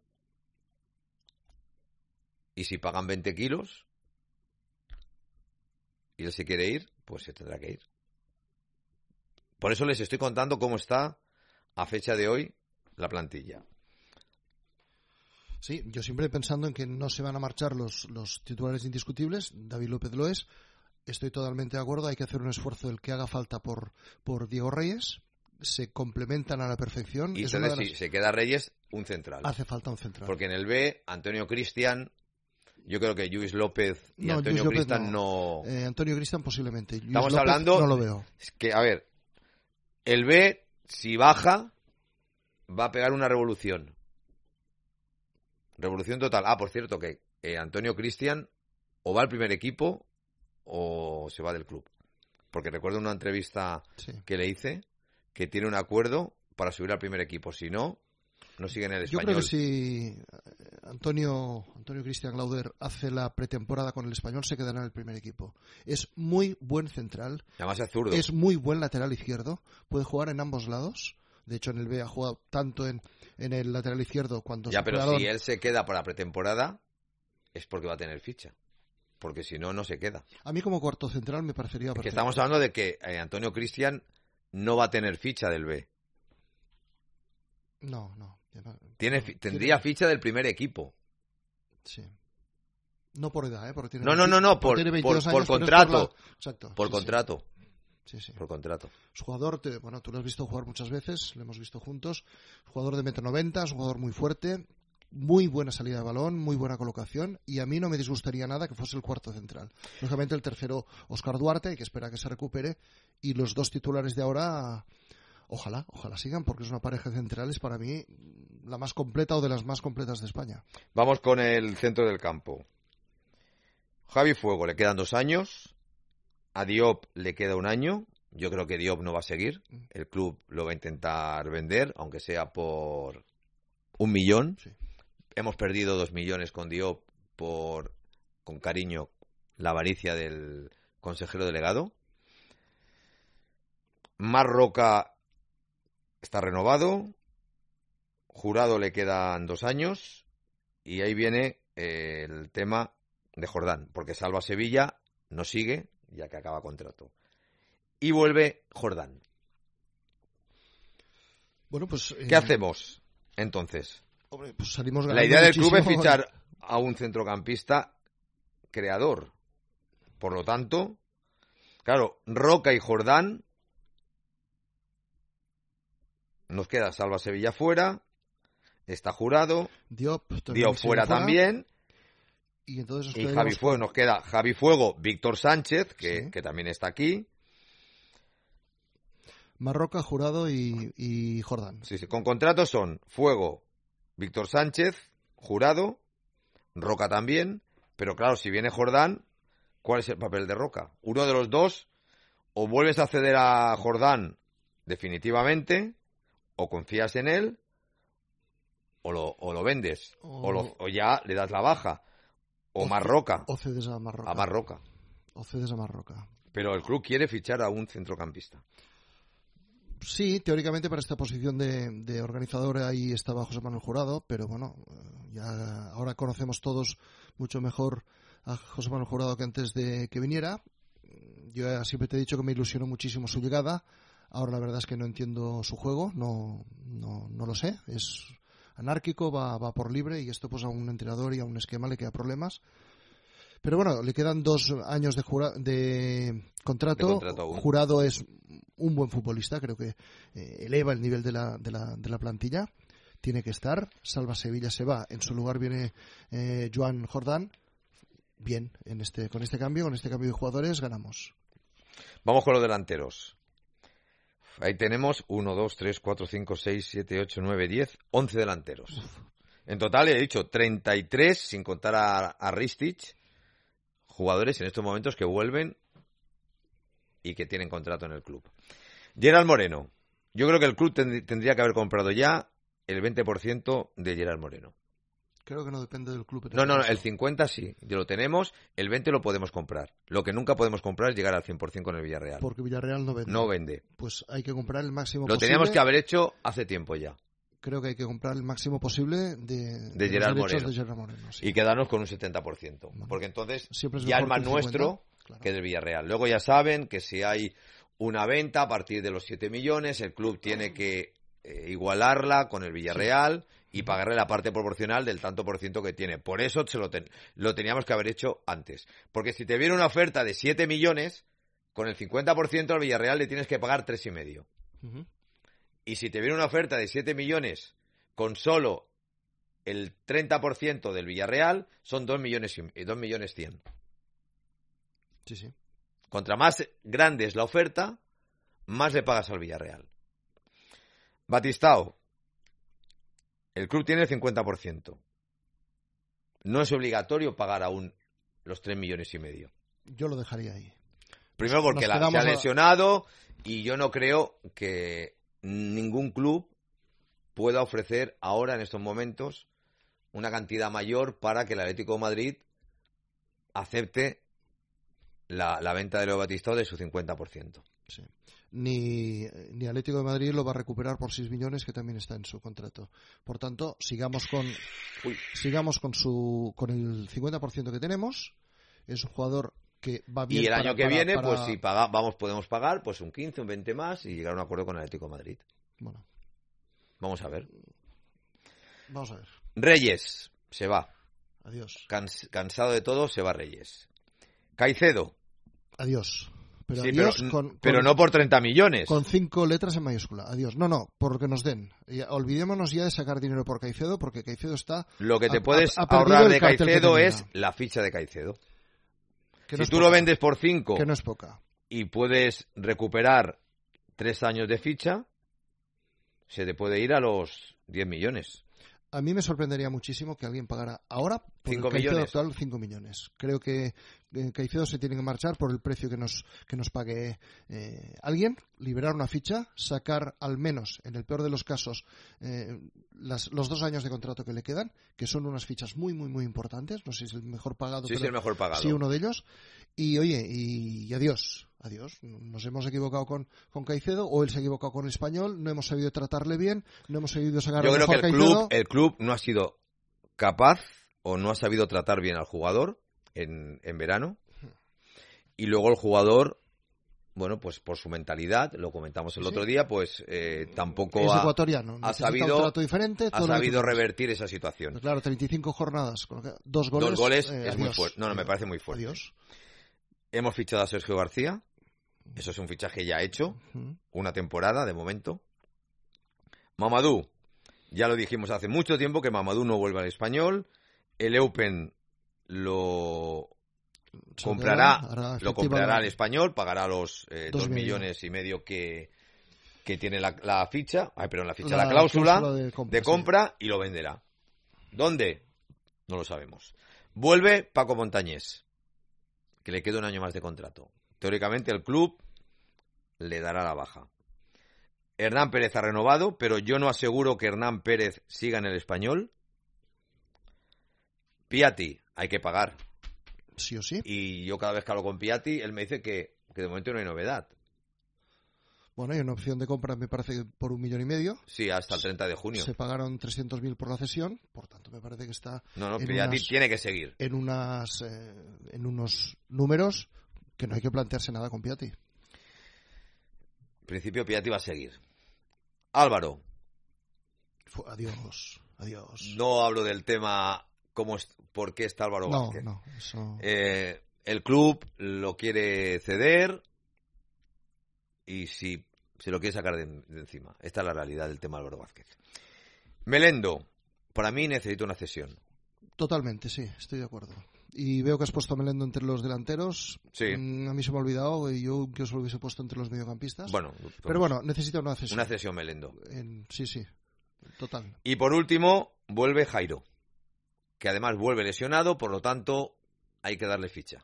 y si pagan veinte kilos y él se quiere ir, pues se tendrá que ir. Por eso les estoy contando cómo está a fecha de hoy la plantilla. Sí, yo siempre pensando en que no se van a marchar los, los titulares indiscutibles. David López lo es. Estoy totalmente de acuerdo. Hay que hacer un esfuerzo el que haga falta por, por Diego Reyes. Se complementan a la perfección. Y es entonces, las... si se queda Reyes, un central. Hace falta un central. Porque en el B, Antonio Cristian, yo creo que Luis López y no, Antonio Luis Cristian no. no... Eh, Antonio Cristian posiblemente. Luis Estamos López hablando... No lo veo. Es que, a ver, el B, si baja, va a pegar una revolución. Revolución total. Ah, por cierto, que eh, Antonio Cristian o va al primer equipo o se va del club. Porque recuerdo una entrevista sí. que le hice que tiene un acuerdo para subir al primer equipo. Si no, no sigue en el Español. Yo creo que si Antonio Antonio Cristian Glauder hace la pretemporada con el Español, se quedará en el primer equipo. Es muy buen central. Además es zurdo. Es muy buen lateral izquierdo. Puede jugar en ambos lados. De hecho, en el B ha jugado tanto en, en el lateral izquierdo cuando... Ya, pero balón... si él se queda para pretemporada, es porque va a tener ficha. Porque si no, no se queda. A mí como cuarto central me parecería... Es que estamos hablando de que eh, Antonio Cristian no va a tener ficha del B. No, no. Tiene, tendría ficha del primer equipo. Sí. No por edad, ¿eh? Porque tiene no, no, no, no, por, por, por, por contrato. Por la... Exacto. Por sí, contrato. Sí, sí. Por contrato. Es jugador, te, bueno, tú lo has visto jugar muchas veces, lo hemos visto juntos. Jugador de metro noventa, es un jugador muy fuerte, muy buena salida de balón, muy buena colocación, y a mí no me disgustaría nada que fuese el cuarto central. Lógicamente el tercero, Óscar Duarte, hay que esperar a que se recupere, y los dos titulares de ahora, ojalá, ojalá sigan, porque es una pareja de centrales para mí la más completa o de las más completas de España. Vamos con el centro del campo. Javi Fuego, le quedan dos años. A Diop le queda un año. Yo creo que Diop no va a seguir. El club lo va a intentar vender, aunque sea por un millón. Sí. Hemos perdido dos millones con Diop por, con cariño, la avaricia del consejero delegado. Mar Roca está renovado. Jurado le quedan dos años. Y ahí viene eh, el tema de Jordán, porque Salva Sevilla no sigue, ya que acaba contrato. Y vuelve Jordán. Bueno, pues... ¿Qué eh... hacemos, entonces? Hombre, pues salimos La idea del club es fichar a un centrocampista creador. Por lo tanto, claro, Roca y Jordán, nos queda Salva Sevilla fuera, está Jurado, Diop, Diop fuera, fuera también... Y, entonces y Javi Fuego, nos queda Javi Fuego, Víctor Sánchez, que, sí. que también está aquí. Marroca, Jurado y, y Jordán. Sí, sí, con contratos son Fuego, Víctor Sánchez, Jurado, Roca también. Pero claro, si viene Jordán, ¿cuál es el papel de Roca? Uno de los dos, o vuelves a ceder a Jordán definitivamente, o confías en él, o lo, o lo vendes, o... O, lo, o ya le das la baja. O, o Marroca. O cedes a Marroca. A Marroca. O cedes a Marroca. Pero el club quiere fichar a un centrocampista. Sí, teóricamente para esta posición de, de organizador ahí estaba José Manuel Jurado, pero bueno, ya ahora conocemos todos mucho mejor a José Manuel Jurado que antes de que viniera. Yo siempre te he dicho que me ilusionó muchísimo su llegada. Ahora la verdad es que no entiendo su juego, no, no, no lo sé. Es anárquico, va, va por libre y esto pues a un entrenador y a un esquema le queda problemas. Pero bueno, le quedan dos años de, jura, de contrato. De contrato Jurado es un buen futbolista, creo que eh, eleva el nivel de la, de, la, de la plantilla. Tiene que estar. Salva Sevilla se va. En su lugar viene eh, Joan Jordán. Bien, en este, con este cambio, con este cambio de jugadores, ganamos. Vamos con los delanteros. ahí tenemos uno, dos, tres, cuatro, cinco, seis, siete, ocho, nueve, diez, once delanteros. Uf. En total he dicho treinta y tres, sin contar a, a Ristich, jugadores en estos momentos que vuelven y que tienen contrato en el club. Gerard Moreno. Yo creo que el club tend- tendría que haber comprado ya el veinte por ciento de Gerard Moreno. Creo que no depende del club. No, no, no, el cincuenta sí, ya lo tenemos, el veinte lo podemos comprar. Lo que nunca podemos comprar es llegar al cien por ciento con el Villarreal. Porque Villarreal no vende. No vende. Pues hay que comprar el máximo lo posible. Lo teníamos que haber hecho hace tiempo ya. Creo que hay que comprar el máximo posible de, de, de Gerard los derechos Moreno. de Gerard Moreno. Sí. Y quedarnos con un setenta por ciento. Bueno, porque entonces es ya es más nuestro claro. que del Villarreal. Luego ya saben que si hay una venta a partir de los siete millones, el club tiene que eh, igualarla con el Villarreal sí. y pagarle la parte proporcional del tanto por ciento que tiene. Por eso se lo, ten, lo teníamos que haber hecho antes. Porque si te viene una oferta de siete millones, con el cincuenta por ciento al Villarreal le tienes que pagar tres y medio. Uh-huh. Y si te viene una oferta de siete millones con solo el treinta por ciento del Villarreal, son dos millones y dos millones cien. Sí, sí. Contra más grande es la oferta, más le pagas al Villarreal. Batistao. El club tiene el cincuenta por ciento. No es obligatorio pagar aún los tres millones y medio. Yo lo dejaría ahí. Primero porque la, se ha lesionado a... y yo no creo que ningún club pueda ofrecer ahora, en estos momentos, una cantidad mayor para que el Atlético de Madrid acepte la, la venta de Leo Batistao de su cincuenta por ciento. Sí. Ni, ni Atlético de Madrid lo va a recuperar por seis millones, que también está en su contrato. Por tanto, sigamos con Uy. sigamos con su con el cincuenta por ciento que tenemos. Es un jugador que va bien. Y el para, año que para, viene, para... pues si paga, vamos podemos pagar pues un quince, un veinte más y llegar a un acuerdo con el Atlético de Madrid. Bueno. Vamos a ver. Vamos a ver. Reyes se va. Adiós. Cans, cansado de todo, se va Reyes. Caicedo. Adiós. Pero, sí, adiós pero, con, pero con, no por treinta millones. Con cinco letras en mayúscula. Adiós. No, no, por lo que nos den. Y olvidémonos ya de sacar dinero por Caicedo, porque Caicedo está... Lo que te ha, puedes ha, ha ahorrar de Caicedo es la ficha de Caicedo. Que si no tú poca, lo vendes por cinco... Que no es poca. Y puedes recuperar tres años de ficha, se te puede ir a los diez millones. A mí me sorprendería muchísimo que alguien pagara ahora por cinco el Caicedo millones. actual cinco millones. Creo que eh, Caicedo se tiene que marchar por el precio que nos que nos pague eh, alguien, liberar una ficha, sacar al menos, en el peor de los casos, eh, las, los dos años de contrato que le quedan, que son unas fichas muy, muy, muy importantes. No sé si es el mejor pagado, sí, pero sí, el mejor pagado. Sí, uno de ellos. Y oye, y, y adiós. Adiós. Nos hemos equivocado con, con Caicedo, o él se ha equivocado con el Español, no hemos sabido tratarle bien, no hemos sabido sacar Yo creo mejor que el Caicedo. club, el club no ha sido capaz o no ha sabido tratar bien al jugador en, en verano. Y luego el jugador, bueno, pues por su mentalidad, lo comentamos el sí. otro día, pues eh, tampoco es ha, ecuatoriano, ha sabido, un trato diferente, ha sabido revertir esa situación. Pero claro, treinta y cinco jornadas, dos goles. Dos goles eh, es adiós. muy fuerte. No, no, me parece muy fuerte. Adiós. Hemos fichado a Sergio García. Eso es un fichaje ya hecho. Uh-huh. Una temporada, de momento. Mamadou. Ya lo dijimos hace mucho tiempo que Mamadou no vuelve al Español. El Eupen lo Se comprará lo comprará al Español, pagará los eh, dos, dos millones y medio que, que tiene la, la ficha, ay, perdón, la ficha, la, la cláusula, cláusula de compra, de compra sí. Y lo venderá. ¿Dónde? No lo sabemos. Vuelve Paco Montañés, que le queda un año más de contrato. Teóricamente el club le dará la baja. Hernán Pérez ha renovado, pero yo no aseguro que Hernán Pérez siga en el Español. Piatti, hay que pagar. Sí o sí. Y yo cada vez que hablo con Piatti, él me dice que, que de momento no hay novedad. Bueno, hay una opción de compra, me parece, por un millón y medio. Sí, hasta el treinta de junio. Se pagaron trescientos mil por la cesión, por tanto me parece que está... No, no, Piatti tiene que seguir. En, unas, eh, en unos números que no hay que plantearse nada con Piatti. En principio Piatti va a seguir. Álvaro. Adiós, adiós. No hablo del tema cómo es, por qué está Álvaro no, Vázquez. No, eso... eh, el club lo quiere ceder y si se lo quiere sacar de, de encima. Esta es la realidad del tema Álvaro Vázquez. Melendo, para mí necesita una cesión. Totalmente, sí, estoy de acuerdo. y veo que has puesto a Melendo entre los delanteros. Sí. Mm, a mí se me ha olvidado y yo que os lo hubiese puesto entre los mediocampistas. Bueno, pero bueno, necesita una cesión. Una cesión Melendo. En, sí, sí, total. Y por último, vuelve Jairo, que además vuelve lesionado, por lo tanto, hay que darle ficha.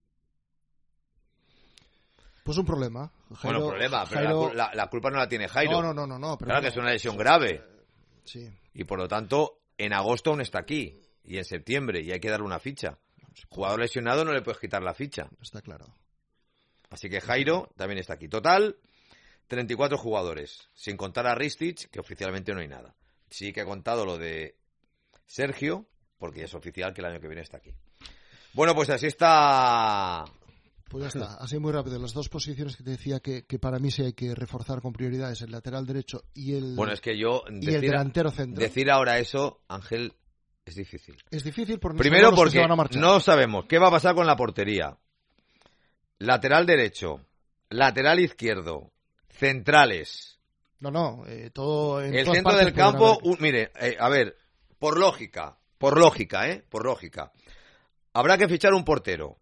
Pues un problema. Jairo, bueno, problema, pero Jairo... la, la, la culpa no la tiene Jairo. No, no, no, no. no pero claro no. que es una lesión grave. Sí. Y por lo tanto, en agosto aún está aquí. Y en septiembre, y hay que darle una ficha. Jugador lesionado no le puedes quitar la ficha. Está claro. Así que Jairo también está aquí. Total, treinta y cuatro jugadores. Sin contar a Ristich, que oficialmente no hay nada. Sí que he contado lo de Sergio, porque ya es oficial que el año que viene está aquí. Bueno, pues así está... Pues ya está, así muy rápido. Las dos posiciones que te decía que, que para mí sí hay que reforzar con prioridad es el lateral derecho y el, bueno, es que yo y decir, el delantero centro. Decir ahora eso, Ángel, es difícil. Es difícil por primero porque van a marchar. No sabemos qué va a pasar con la portería. Lateral derecho, lateral izquierdo, centrales. No, no, eh, todo en el centro del campo, un, mire, eh, a ver, por lógica, por lógica, ¿eh? Por lógica. Habrá que fichar un portero.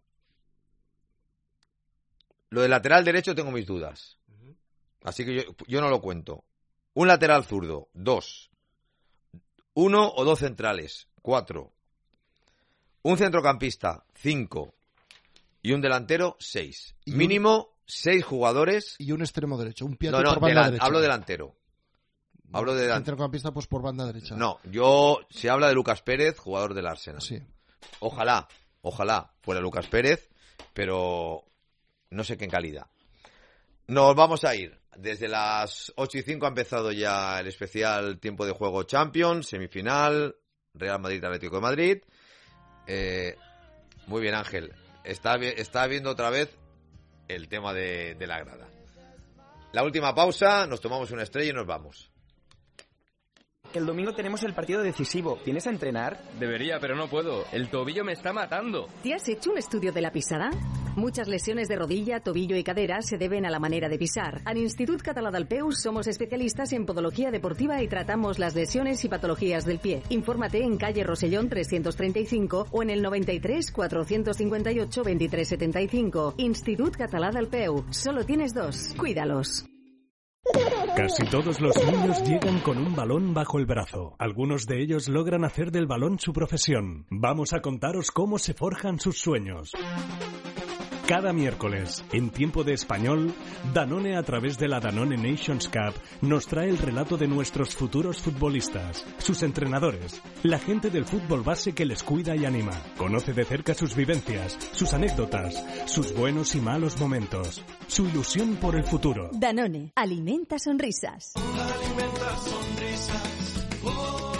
Lo del lateral derecho tengo mis dudas. Así que yo, yo no lo cuento. Un lateral zurdo, dos. Uno o dos centrales, cuatro. Un centrocampista, cinco. Y un delantero, seis. Y Mínimo, un... seis jugadores. Y un extremo derecho, un piate no, no, por banda delan- derecha. Hablo delantero. Hablo de delantero. Centrocampista, pues por banda derecha. No, yo... Se habla de Lucas Pérez, jugador del Arsenal. Sí. Ojalá, ojalá fuera Lucas Pérez, pero... no sé qué en calidad. Nos vamos a ir. Desde las ocho y cinco ha empezado ya el especial tiempo de juego Champions, semifinal, Real Madrid Atlético de Madrid. Eh, muy bien, Ángel. Está, está viendo otra vez el tema de, de la grada. La última pausa, nos tomamos una estrella y nos vamos. El domingo tenemos el partido decisivo. ¿Vienes a entrenar? Debería, pero no puedo. El tobillo me está matando. ¿Te has hecho un estudio de la pisada? Muchas lesiones de rodilla, tobillo y cadera se deben a la manera de pisar. En Institut Català del Peu somos especialistas en podología deportiva y tratamos las lesiones y patologías del pie. Infórmate en calle Rosellón trescientos treinta y cinco o en el noventa y tres, cuatrocientos cincuenta y ocho, veintitrés setenta y cinco. Institut Català del Peu. Solo tienes dos. Cuídalos. Casi todos los niños llegan con un balón bajo el brazo. Algunos de ellos logran hacer del balón su profesión. Vamos a contaros cómo se forjan sus sueños. Cada miércoles, en Tiempo de Español, Danone, a través de la Danone Nations Cup, nos trae el relato de nuestros futuros futbolistas, sus entrenadores, la gente del fútbol base que les cuida y anima. Conoce de cerca sus vivencias, sus anécdotas, sus buenos y malos momentos, su ilusión por el futuro. Danone, alimenta sonrisas. Alimenta sonrisas. Oh,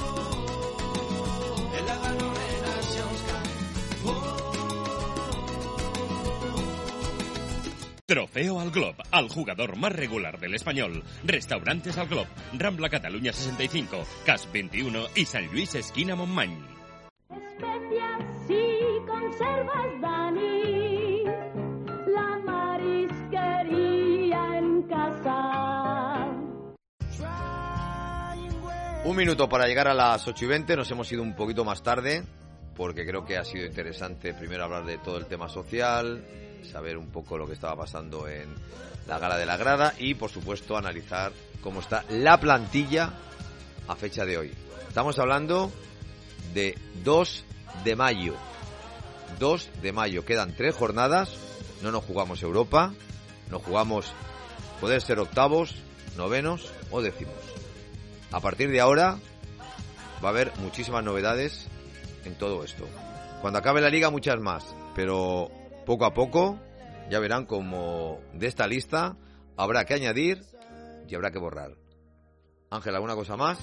en la Danone Nations Cup. Oh. Trofeo al Glob, al jugador más regular del Español. Restaurantes al Glob, Rambla Cataluña sesenta y cinco, Cas veintiuno y San Luis esquina Montmany. Especias y conservas, Dani, la marisquería en casa. Un minuto para llegar a las ocho y veinte, nos hemos ido un poquito más tarde, porque creo que ha sido interesante primero hablar de todo el tema social, saber un poco lo que estaba pasando en la gala de la grada y, por supuesto, analizar cómo está la plantilla a fecha de hoy. Estamos hablando de dos de mayo. dos de mayo. Quedan tres jornadas. No nos jugamos Europa. Nos jugamos poder ser octavos, novenos o décimos. A partir de ahora va a haber muchísimas novedades en todo esto. Cuando acabe la liga, muchas más. Pero poco a poco ya verán como de esta lista habrá que añadir y habrá que borrar. Ángel, ¿alguna cosa más?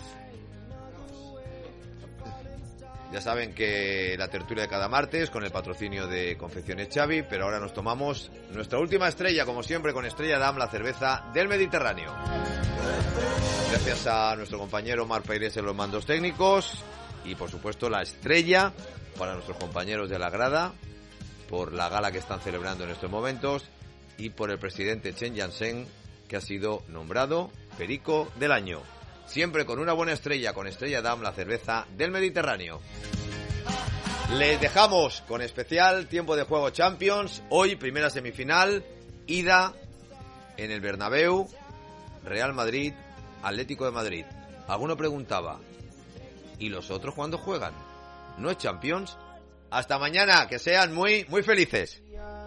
Ya saben que la tertulia de cada martes con el patrocinio de Confecciones Xavi, pero ahora nos tomamos nuestra última estrella, como siempre, con Estrella Damm, la cerveza del Mediterráneo. Gracias a nuestro compañero Marc Peirés en los mandos técnicos y, por supuesto, la estrella para nuestros compañeros de la grada, por la gala que están celebrando en estos momentos y por el presidente Chen Yansheng, que ha sido nombrado Perico del Año. Siempre con una buena estrella, con Estrella Damm, la cerveza del Mediterráneo. Les dejamos con especial tiempo de juego Champions. Hoy, primera semifinal, ida en el Bernabéu, Real Madrid, Atlético de Madrid. Alguno preguntaba, ¿y los otros cuándo juegan? ¿No es Champions? Hasta mañana, que sean muy, muy felices.